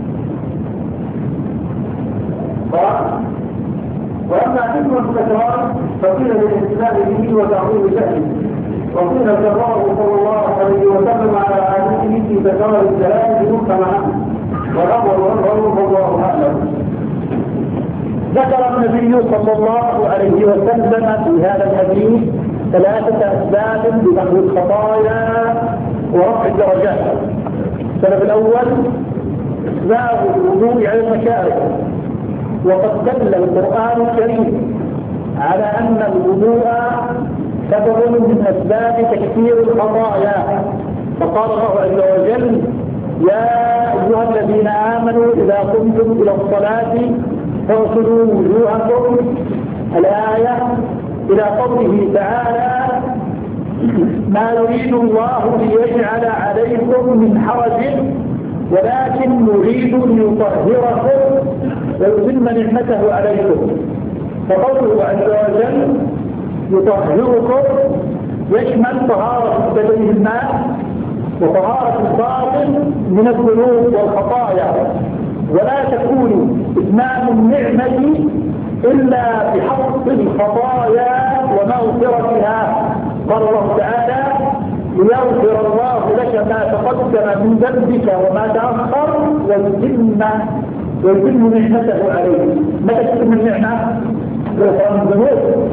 وأما حكم التكرار فقيل للإسلام به وتعظيم شأنه، وقيل كرره صلى الله عليه وسلم على عادته في تكرار الكلام بمحكم عنه، والأمر والغرب والله أعلم. ذكر النبي صلى الله عليه وسلم في هذا الحديث ثلاثة أسباب لمحو الخطايا ورفع الدرجات. السبب الأول إسباب الوضوء على المشارب، وقد دل القرآن الكريم على أن الوضوء سبب من أسباب تكفير الخطايا. فقال الله عز وجل يا أيها الذين آمنوا إذا قمتم إلى الصلاة فاغسلوا وجوهكم الآية إلى قوله تعالى ما يريد الله ليجعل عليكم من حرج ولكن نريد أن يطهركم ويتم نعمته عليكم. فقوله عز وجل يطهركم يشمل طهارة بدنه الماء وطهارة الباطن من الذنوب والخطايا، ولا تكون إتمام النعمة إلا بحفظ الخطايا ومغفرتها. قال الله تعالى ليغفر الله لك ما تقدم من ذنبك وما تأخر ويتم ويتم نعمته عليك. متى تتم النعمة؟ غفران الذنوب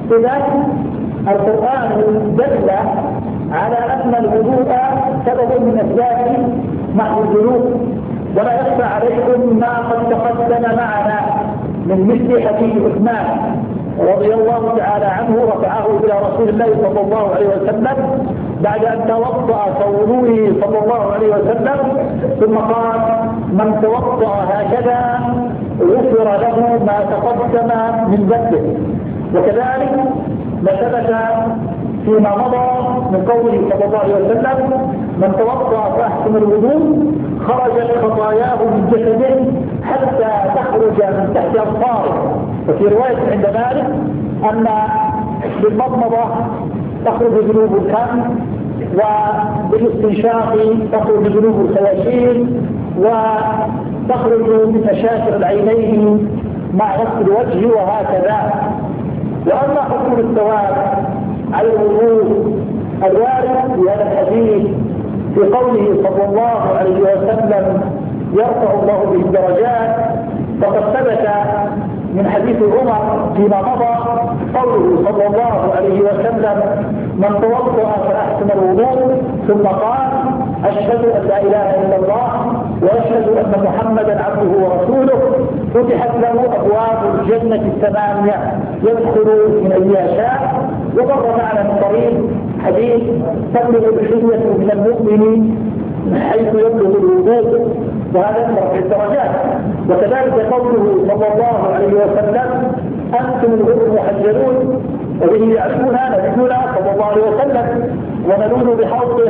إذا القرآن دل على أن الوضوء سبب من أسباب محو الذنوب. ولا يخفى عليكم ما قد تقدم معنا من مثل حديث عثمان رضي الله تعالى عنه رفعه إلى رسول الله صلى الله عليه وسلم بعد أن توضأ كوضوئه صلى الله عليه وسلم، ثم قال: من توضأ هكذا غفر له ما تقدم من ذنبه. وكذلك ما ثبت فيما مضى من قوله صلى الله عليه وسلم: من توضأ فأحسن الوضوء خرجت خطاياه من جسده حتى تخرج من تحت أظفاره. وفي رواية عند مالك أن بالمضمضة تخرج ذنوب الفم، وبالاستنشاق تخرج ذنوب الخياشيم، وتخرج من مشاكل العينين مع غسل الوجه، وهكذا. وأما حكم الثواب على الوضوء الوارد في هذا الحديث في قوله صلى الله عليه وسلم: يرفع الله به الدرجات، فقد ثبت من حديث عمر فيما مضى قوله صلى الله عليه وسلم: من توضأ فأحسن الوضوء ثم قال: أشهد أن لا إله إلا الله وأشهد أن محمدا عبده ورسوله، فتحت له أبواب الجنة الثمانية يدخل من أيها شاء. ومر معنا من طريق حديث: تبلغ الحلية من المؤمن حيث يبلغ الوضوء، وهذا يرفع الدرجات. وكذلك قوله صلى الله عليه وسلم: أنتم الغر المحجلون، وبه يعرفنا نبينا صلى الله عليه وسلم، ونلوذ بحوضه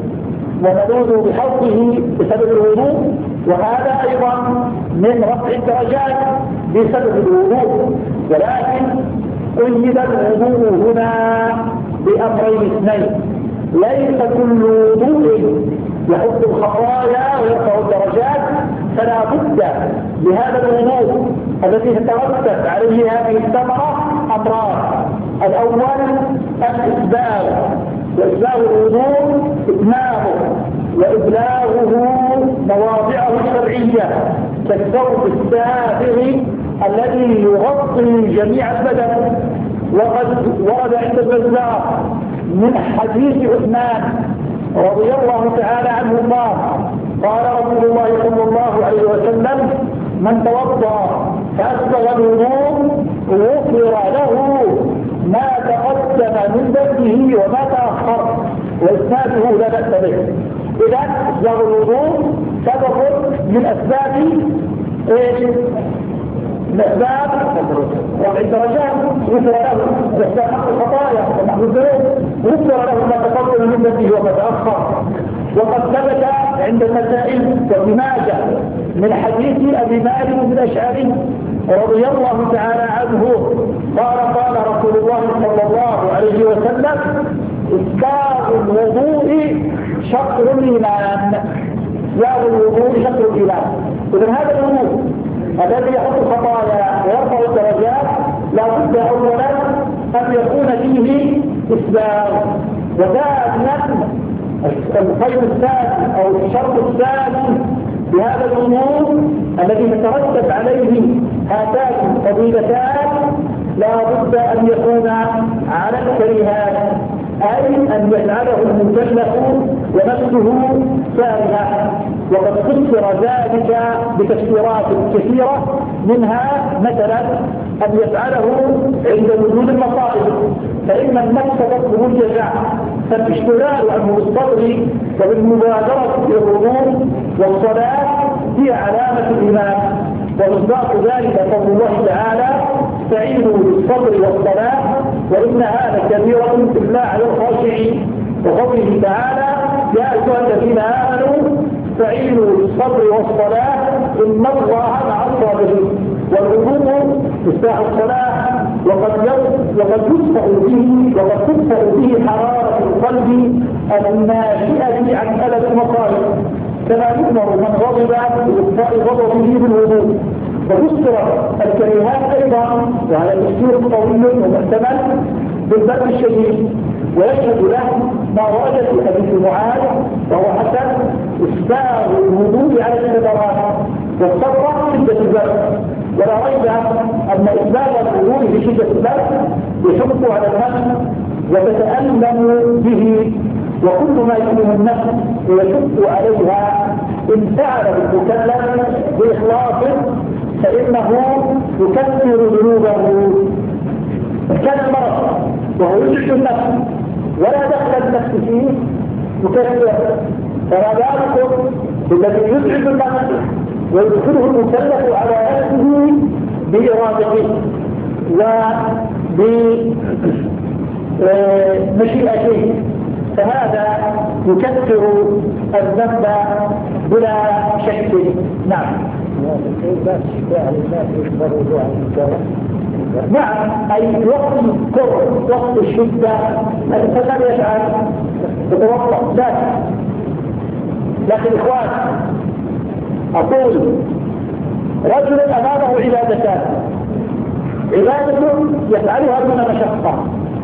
ونلوذ بحوضه بسبب الوضوء، وهذا أيضا من رفع الدرجات بسبب الوضوء. ولكن قيد الوضوء هنا بأمرين اثنين: ليس كل وضوء يحط الخطايا ويرفع الدرجات، فلا بد لهذا الوضوء الذي تترتب عليه هذه الثمرة أمران: الأول الإسباغ، وإسباغ الوضوء إتمامه وإبلاغه مواضعه الشرعية كالثوب السابغ الذي يغطي جميع البدن. وقد ورد عند البزار من حديث عثمان رضي الله تعالى عنه قال: قال رسول الله صلى الله عليه وسلم: من توضأ فأسبغ الوضوء غفر له ما تقدم من ذنبه وما تأخر، وإسناده لا بأس به. إذا أسبغ الوضوء سبب من أسباب إيش؟ الأسباب رفع الدرجات، غفر له بأسباب حق الخطايا ومحو الذنوب، غفر له ما تقدم من ذنبه وما تأخر. وقد ثبت عند المسائل وابن ماجه من حديث أبي مالك الأشعري رضي الله تعالى عنه قال: قال رسول الله صلى الله عليه وسلم: إسباغ الوضوء شطر الإيمان. إسباغ الوضوء شطر الإيمان. إذن هذا الوضوء الذي يحط الخطايا ويرفع الدرجات لا بد أولا أن يكون فيه إسباغ. وثانيا الخير الثاني أو الشرط الثاني بهذا الأمور الذي يترتب عليه هاتان الفضيلتان لا بد أن يكون على الكريهات، أي أن يجعله المكلف ونفسه سارها. وقد فسر ذلك بتفسيرات كثيرة، منها مثلا أن يفعله عند وجود المصائب، فإن النفس تطلب الجزع، فالاشتغال عنه بالصبر وبالمبادرة في الوضوء والصلاة هي علامة الإيمان. ومصداق ذلك قول الله تعالى: استعينوا بالصبر والصلاة وإنها لكبيرة إلا على الخاشعين. وقوله تعالى: يا أيها الذين آمنوا استعينوا بالصبر والصلاة إن الله مع الصابرين. والوضوء مفتاح الصلاة، وقد وقد تدفع به وقد تدفع به حرارة القلب الناشئة عن ألم المصائب، كما يؤمر من غضب بإطفاء غضبه بالوضوء. وفسر الكريهات أيضا، وهذا تفسير طويل ومحتمل، بالبرد الشديد. ويشهد له ما ورد في حديث معاذ وهو حسن: إسباغ الوضوء على الشجرات والصبر شدة البرد. ولا ريب أن إسباغ الوضوء في شدة البرد يشق على النفس وتتألم به، وكل ما يؤلم النفس ويشق عليها إن فعل المكلف بإخلاص فإنه يكفر ذنوبه. إن كان المرض وهو يشق النفس ولا دخل النفس فيه يكفر، فما بالكم بالذي يتعب النفس ويدخله المكلف على نفسه بإرادته وبمشيئته، فهذا يكفر الذنب بلا شك. نعم. نعم، أي وقت الكره وقت الشدة الإنسان يفعل يتوقف ذلك. لكن إخوان أقول رجل أمامه عبادتان، عبادة يفعلها دون مشقة،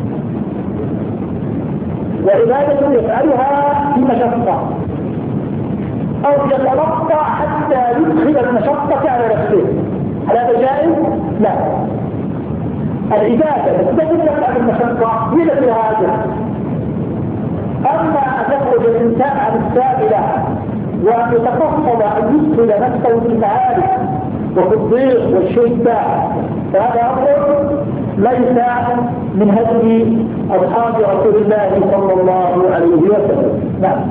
وعبادة يفعلها في مشقة، أو يتلقى حتى يدخل المشقة على نفسه، هل هذا جائز؟ لا. العبادة تدخل على المشقة هي التي هذا. أما أن يخرج الإنسان عن السائلة وأن يتفصل أن يدخل نفسه في المعارك وفي الضيق والشدة، فهذا أمر ليس من هدي أصحاب رسول الله صلى الله عليه وسلم. نعم.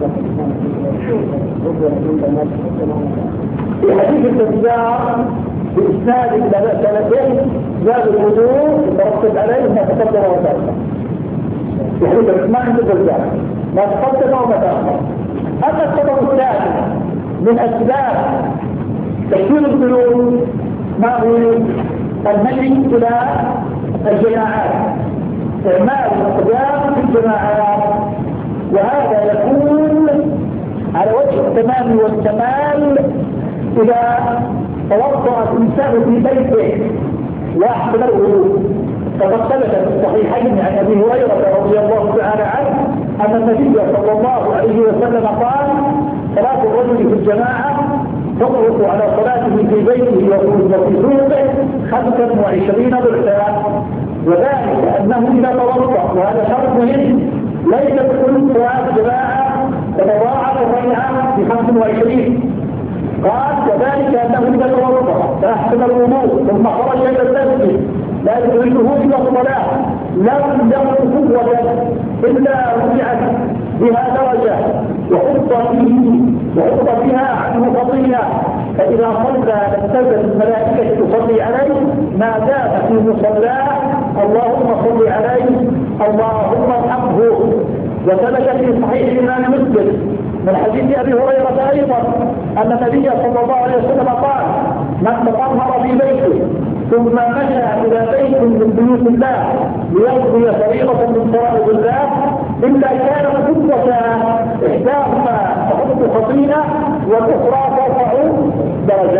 في حديث التجار بإسناد الثلاثين زاد الوضوء يترتب عليه ما تقدم وتأخر. في حديث عثمان بن التجار ما تقدم وما تأخر. أما السبب الثاني من أسباب تكوين الذنوب ما هو المشي إلى الجماعات، إعمال القيام في الجماعات، وهذا يكون على وجه التمام والكمال إذا توضأ الإنسان في بيته وأحسن الوضوء. فقد ثبت في الصحيحين عن أبي هريرة رضي الله تعالى عنه أن النبي صلى الله عليه وسلم قال: صلاة الرجل في الجماعة تطرق على صلاته في بيته وفي سوقه خمسا وعشرين ضعفا، وذلك أنه إذا توضأ، وهذا شرط مهم، ليس كل صلاة جماعة تتضاعف الركعة بخمس وعشرين. قال: وذلك أنه إذا توضأ فأحسن الوضوء ثم خرج إلى المسجد لا يدركه إلى الصلاة لم يكن قوة إلا رجعت بها درجة وحط فيه وحط فيها عنه فضيلة، فإذا صلى ابتدت الملائكة تصلي عليه ما دام في مصلاه: اللهم صل عليه اللهم ارحمه. وثبت في صحيح الإمام مسلم من حديث أبي هريرة أيضا أن النبي صلى الله عليه وسلم قال: من تطهر في بيته ثم مشى إلى بيت من بيوت الله ليقضي فريضة من فرائض الله إلا كان قدوة إحداهما تحط خطيئة والأخرى ترفع درجة.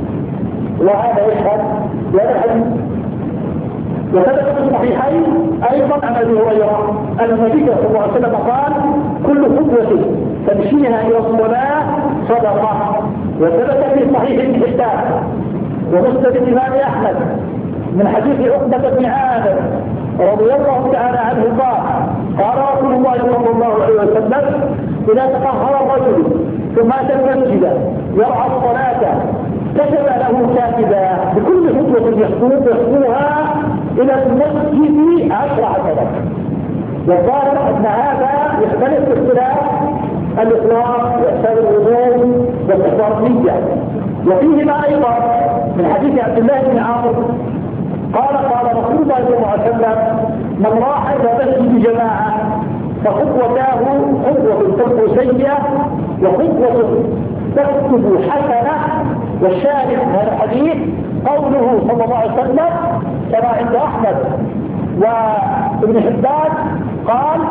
وهذا يشهد وهذا حديث. وثبت في الصحيحين أيضا عن أبي هريرة أن النبي صلى الله عليه وسلم قال: كل خطوة تمشيها إلى الصلاة صدقة. وثبت في صحيح ابن حبان ومسند الإمام أحمد من حديث عقبة بن عامر رضي الله تعالى عنه قال: قال رسول الله صلى الله عليه وسلم: إذا تطهر الرجل ثم أتى المسجد يرعى الصلاة كتب له كاتبا بكل خطوة يخطوها إلى المسجد عشر حسنات. والظاهر أن هذا يختلف باختلاف الإخلاص وإحسان الوضوء واستحضار النية. وفيهما أيضا من حديث عبد الله بن عمرو قال: قال رسول الله صلى الله عليه وسلم: من راح إلى مسجد جماعة فخطوتاه خطوة تكتب سيئة وخطوة تكتب حسنة. والشاهد من هذا الحديث قوله صلى الله عليه وسلم كما عند أحمد وابن حبان قال: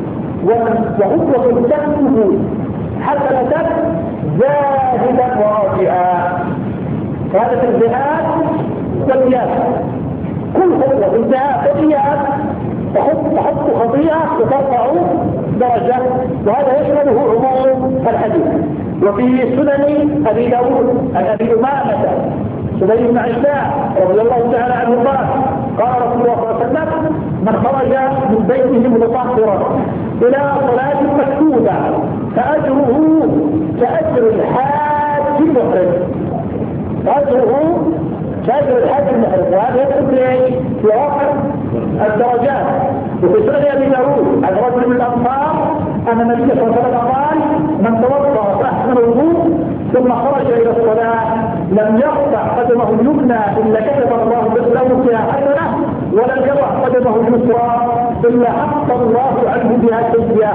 وخطوة تكتب حسنة زاهدا وراجعا. هذا في الزهاد والقياس، كل خطوة في الزهاد والقياس تحط تحط خطيئة وترفع درجة، وهذا يشمله عموم الحديث. وفي سنن أبي داود عن أبي أمامة سبيل بن عجلان رضي الله تعالى عنه قال قال رسول الله صلى الله عليه وسلم من خرج من بيته متطهرا الى صلاه مكتوبه فاجره كاجر الحاج المحرم، فاجره كاجر الحاج المحرم. وهذا يدخل في واقع الدرجات. وفي سنن ابي داود عن رجل من الانصار ان النبي صلى الله عليه وسلم قال من توضا فاحسن الوضوء ثم خرج الى الصلاه لم يقطع قدمه اليمنى الا كتب الله له فيها حسنه، ولم يضع قدمه اليسرى الا حط الله عنه بها سيئه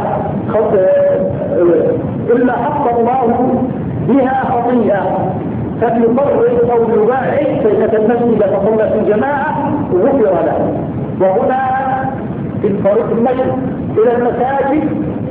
الا حط الله بها خطيئه. فليفرق او يباعد فإن المسجد فصلى في الجماعه غفر له. وهنا في طريق المسجد الى المساجد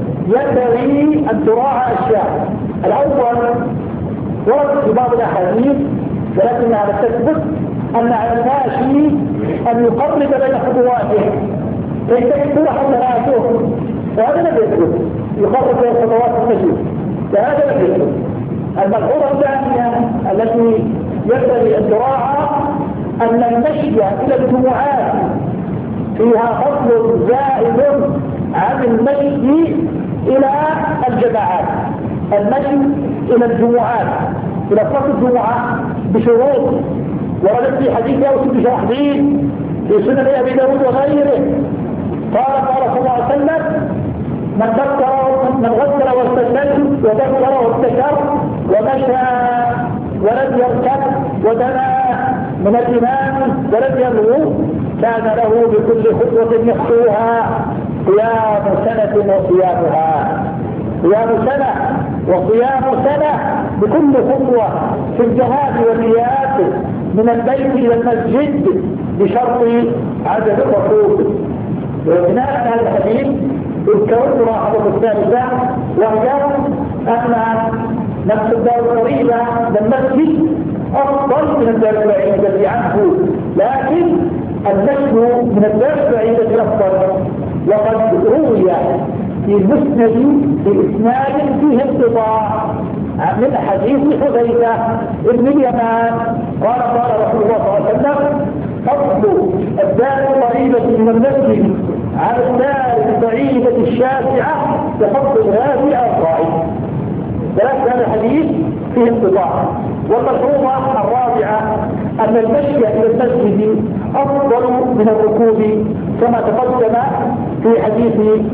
ينبغي ان تراعى اشياء. الاول ورد في بعض الاحاديث ولكنها لا تثبت ان على الماشي ان يقرب بين خطواته كي تكثر حسناته، وهذا لم يثبت. يقرب بين خطوات المسجد وهذا لم يثبت. الملحوظه الثانيه التي ينبغي ان تراعى ان المشي الى الجمعات فيها فضل زائد عن المشي الى الجماعات. المشي الى الجمعات الى صلاه الجمعه بشروط وردت في حديث يوسف بن شرحبيل في سنن ابي داود وغيره. قال قال صلى الله عليه وسلم من ذكر من غسل واستسلم وذكر واستكر ومشى ولم يركب ودنا من الامام ولم يلغو كان له بكل خطوه يخطوها قيام سنه وصيامها، قيام سنه وصيام سنه بكل خطوه في الجهاد والنيات من البيت الى المسجد بشرط عدد الركوب. وبناء على هذا الحديث اذكرت ملاحظه الثالثه وهي ان نفس الدار القريبه للمسجد افضل من الدار البعيده التي عنه، لكن المشي من الدار البعيده افضل. وقد روي في المسند باسناد فيه انقطاع من حديث حذيفه ابن اليمان قال قال رسول الله صلى الله عليه وسلم فضل الدار القريبه من المسجد على الدار البعيده الشاسعه كفضل هذه القائد. ولكن هذا الحديث فيه انقطاع. والملحوظه الرابعه ان المشي الى المسجد افضل من الركوب كما تقدم في حديث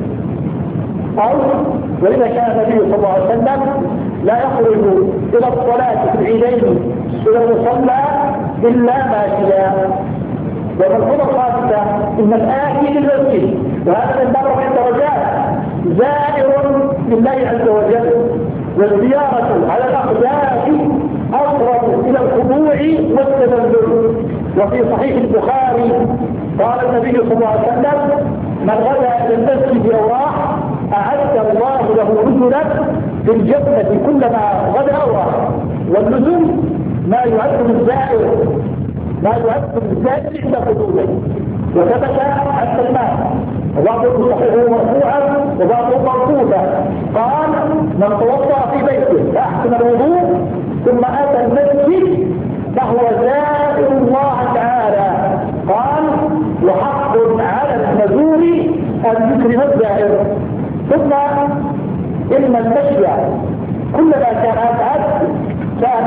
أو ولذا كان النبي صلى الله عليه وسلم لا يخرج الى الصلاه في العيدين الى المصلى الا ماشيا. والملحوظه الخامسه ان الاتي للمسجد وهذا من باب الدرجات زائر لله عز وجل، والزياره على الاقدام اقرب الى الخضوع والتذلل. وفي صحيح البخاري قال النبي صلى الله عليه وسلم من غدا الى المسجد او راح اعد الله له نزلا في الجنه كلما غدا او راح. والنزل ما يعد من زائر ما يعد من زائر الا حدودا. وثبت عن سلمان وبعضه صحيحه مرفوعا وبعضه مرفوعا قال من توضا في بيته فاحسن الوضوء ثم اتى المسجد فهو زائر الله تعالى. قال وحق على المزور ان يكرم الزائر. ثم ان المشي كلما كان ابعد كان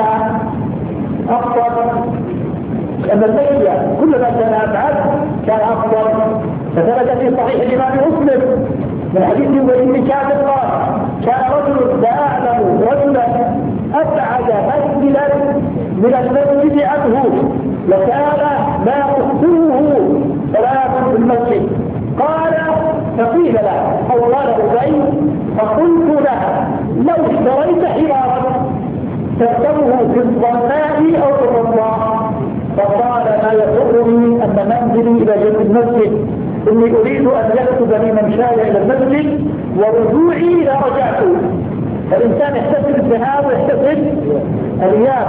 افضل، ان المشي كلما كان ابعد كان افضل. فثبت في صحيح الامام مسلم من حديث ابي بن كعب قال كان رجل لا اعلم رجلا ابعد مسجدا من المسجد عنه وكان لا يقصره صلاه في المسجد. قال فقيل له او قال ابي فقلت له لو اشتريت حمارا تركبه في الظلماء او في الرمضاء. فقال ما يضرني ان منزلي الى جنب المسجد اني اريد ان يكتب لي من شاء الى المسجد ورجوعي اذا رجعت. فالانسان يحتسب الذهاب ويحتسب الاياب.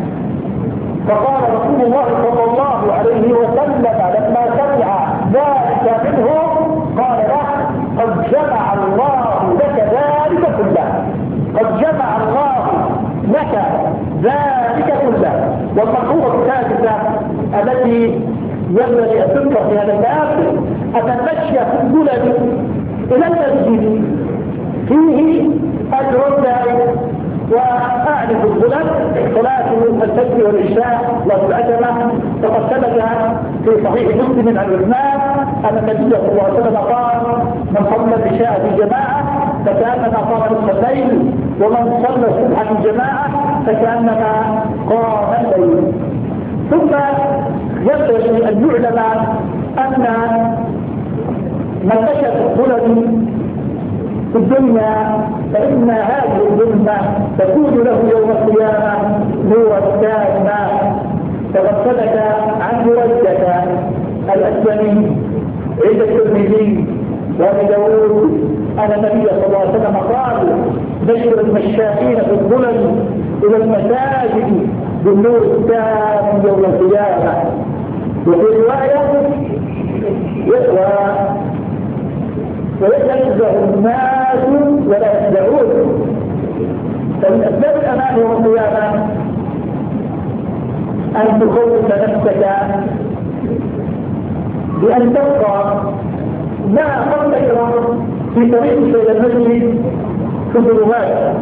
فقال رسول الله صلى الله عليه وسلم لما سمع ذلك منه قال له قد جمع الله لك ذلك كله، قد جمع الله لك ذلك كله. والمقولة الثالثة التي ينبغي أن تذكر في هذا الباب: أتمشى في الظلم إلى المسجد فيه أجر دائم، وأعرف الظلم صلاة الفجر والعشاء والعتمة، فقد ثبت في صحيح مسلم عن عثمان أن النبي صلى الله عليه وسلم قال: من صلى العشاء في جماعة فكأنما قام نصف الليل، ومن صلى الصبح في جماعة فكأنما قام الليل. ثم ينبغي أن يعلم أن من مشى في الظلم في الدنيا فإن هذه الظلمة تكون له يوم القيامة نورا تاما، فقد ثبت عن بريدة الأسلمي عند الترمذي وابي داود أن النبي صلى الله عليه وسلم قال: بشر المشائين في الظلم إلى المساجد بالنور التام يوم القيامة. وفي رواية: ويتنزه الناس ولا يخدعون. فمن أسباب الأمان يوم القيامة أن تخوف نفسك بأن تبقى ما قبلك في طريقك إلى المسجد في الظلمات.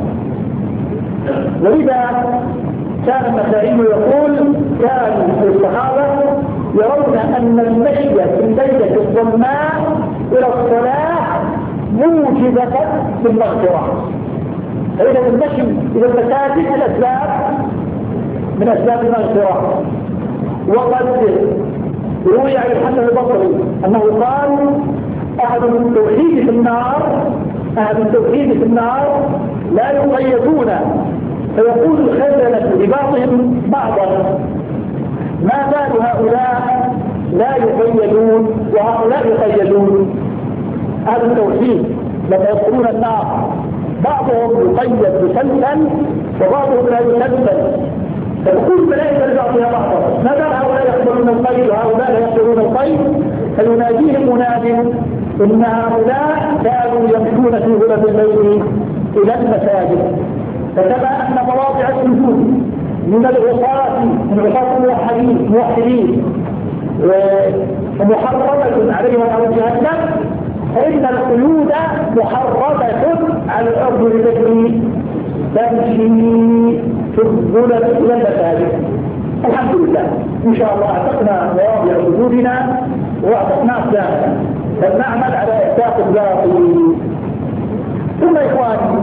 ولذا كان النخعي يقول: كان الصحابة يرون أن المشي في الليلة الظلماء إلى الصلاة موجبة للمغفرة. فإذا المشي إلى المساجد من أسباب من أسباب المغفرة. وقد روي عن الحسن البصري أنه قال: أهل التوحيد في النار أهل التوحيد في النار لا يقيدون، فيقول الخزنة لبعضهم بعضا: ما بال هؤلاء لا يقيدون وهؤلاء يقيدون. أهل التوحيد لما يدخلون النار بعضهم يقيد بسلسل وبعضهم لا يسلسل، فيقول الملائكة لبعضها بعضا: ما بال هؤلاء يقبلون القيد وهؤلاء لا يقبلون القيد؟ فيناديهم مناد: إن هؤلاء كانوا يمشون في ظلم الليل إلى المساجد. فكما أن مواضع السجود من العصاة من عصاة الموحدين موحدين ومحرمة عليهم أو جهنم، فإن القيود محرمة على الأرض التي تمشي في الظلم إلى المساجد. الحمد لله إن شاء الله أعتقنا مواضع حدودنا وأعتقنا أسلامنا، فلنعمل على إحقاق الباطل. ثم إخواني،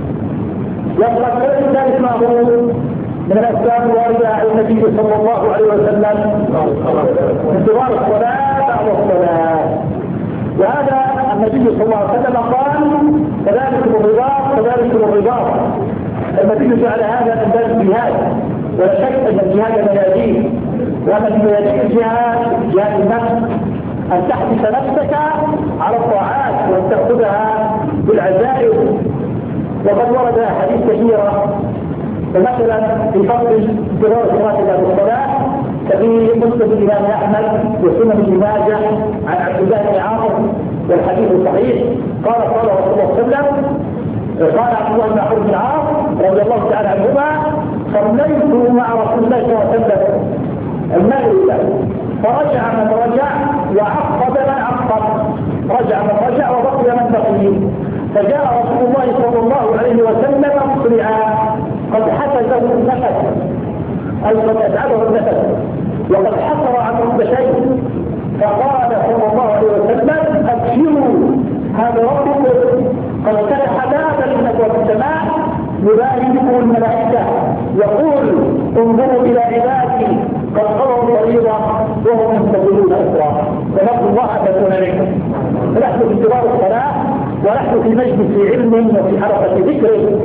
يبقى الكلام الثالث معروف من الأسباب الواردة على النبي صلى الله عليه وسلم انتظار الصلاة بعد الصلاة. وهذا النبي صلى الله عليه وسلم قال: كذلك الرباط كذلك الرباط. النبي جعل هذا من باب الجهاد، ولا شك أن الجهاد ميادين، وأن من ميادين الجهاد جهاد النفس، أن تحبس نفسك على الطاعات وأن تأخذها بالعزائم. وقد ورد أحاديث كثيرة، فمثلا في فضل انتظار صلاة بعد الصلاة ففي مسند الإمام أحمد وسنن ابن ماجه عن عبد الله بن عاصم والحديث الصحيح قال: قال رسول الله صلى الله عليه وسلم، قال عبد الله بن عمرو بن العاص رضي الله تعالى عنهما: صليت مع رسول الله صلى الله عليه وسلم المغرب فرجع من رجع وعقب من عقب، رجع من رجع وبقي من بقي، فجاء رسول الله صلى الله عليه وسلم مسرعا قد حفزه النفس، أي قد أتعبه النفس وقد حصر عن ركبتيه، فقال صلى الله عليه وسلم: أبشروا هذا ربكم قد فتح بابا من السماء يبارك بكم الملائكة يقول: انظروا إلى عبادي قد قضوا الفريضة وهم ينتظرون أخرى، فنرجو الله أن يكون منكم. فنحن في انتظار الصلاة ونحن في مجلس علم وفي حلقة ذكر.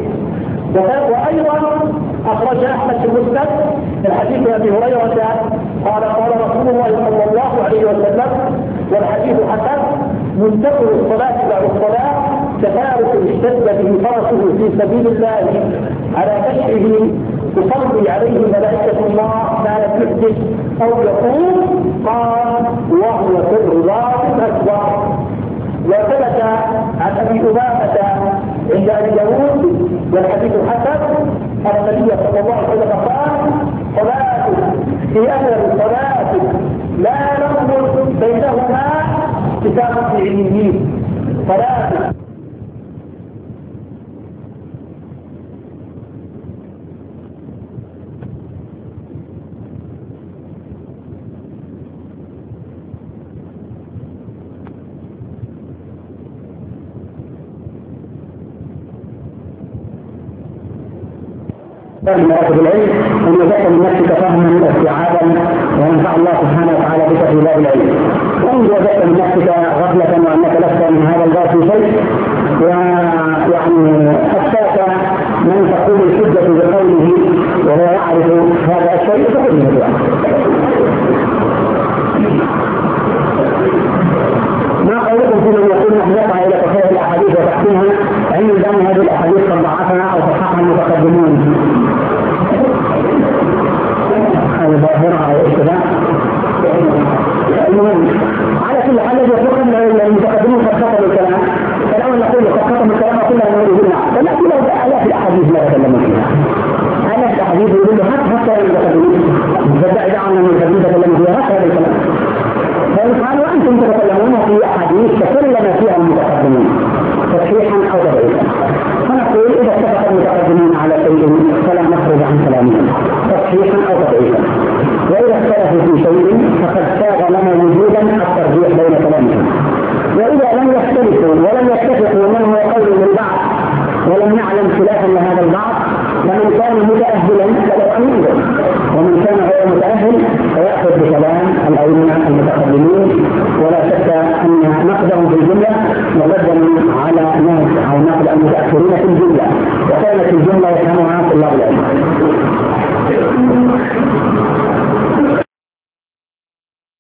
وأيضا أخرج أحمد في المسند من حديث أبي هريرة قال: قال رسول الله صلى الله عليه وسلم، والحديث حسن: منتظر الصلاة بعد الصلاة كفارس اشتد به فرسه في سبيل الله على كشفه تصلي عليه ملائكة الله ما لم يحدث أو يقول، قال: وهو في الرباط الأكبر. وثبت عن أبي أمامة عند أبي داود والحديث الحسن أن النبي صلى الله عليه وسلم قال: صلاة في أثر صلاة لا نربط بينهما كتاب العلميين صلاة من مراتب العلم أن يزكى من نفسك فهما واستيعابا وينفع الله سبحانه وتعالى بك في باب العلم. وإن وجدت من نفسك غفلة وأنك لست من هذا الباب في شيء ويعني أفتاك من تقول الحجة بقوله وهو يعرف هذا الشيء فقل منه. ما قولكم في من يقول نحن نقع إلى تصحيح الأحاديث وتحسينها علم دم هذه الأحاديث قد ضعفها أو صححها المتقدمون أو ظاهرة أو اتباع. المهم على كل حال الذي يقول المتقدمون قد خطبوا الكلام فالأول نقول قد خطبوا الكلام كلها نقول نعم فنأتي له بآلاف الأحاديث لا يتكلمون فيها. آلاف الأحاديث يقول له حتى المتقدمين فدعي دعونا من المتقدمين تكلموا فيها هكذا الكلام. فقالوا أنتم تتكلمون في أحاديث تكلم فيها المتقدمين تصحيحا أو تضعيفا. فنقول إذا اتفق المتقدمين على شيء فلا نخرج عن كلامهم تصحيحا أو تضعيفا، وإذا اختلفوا في شيء فقد ساغ لنا وجودا الترجيح بين كلامهم. وإذا لم يختلفوا ولم يتفقوا من هو قول للبعض ولم نعلم خلافا لهذا البعض فمن كان متأهلا فلو أن ينظر، ومن كان غير متأهل فيأخذ بكلام الأئمة المتقدمين. ولا شك أن نقدهم في الجملة مقدم على ناس أو نقد المتأخرين في الجملة، وكانت الجملة يفهمها طلاب العلم.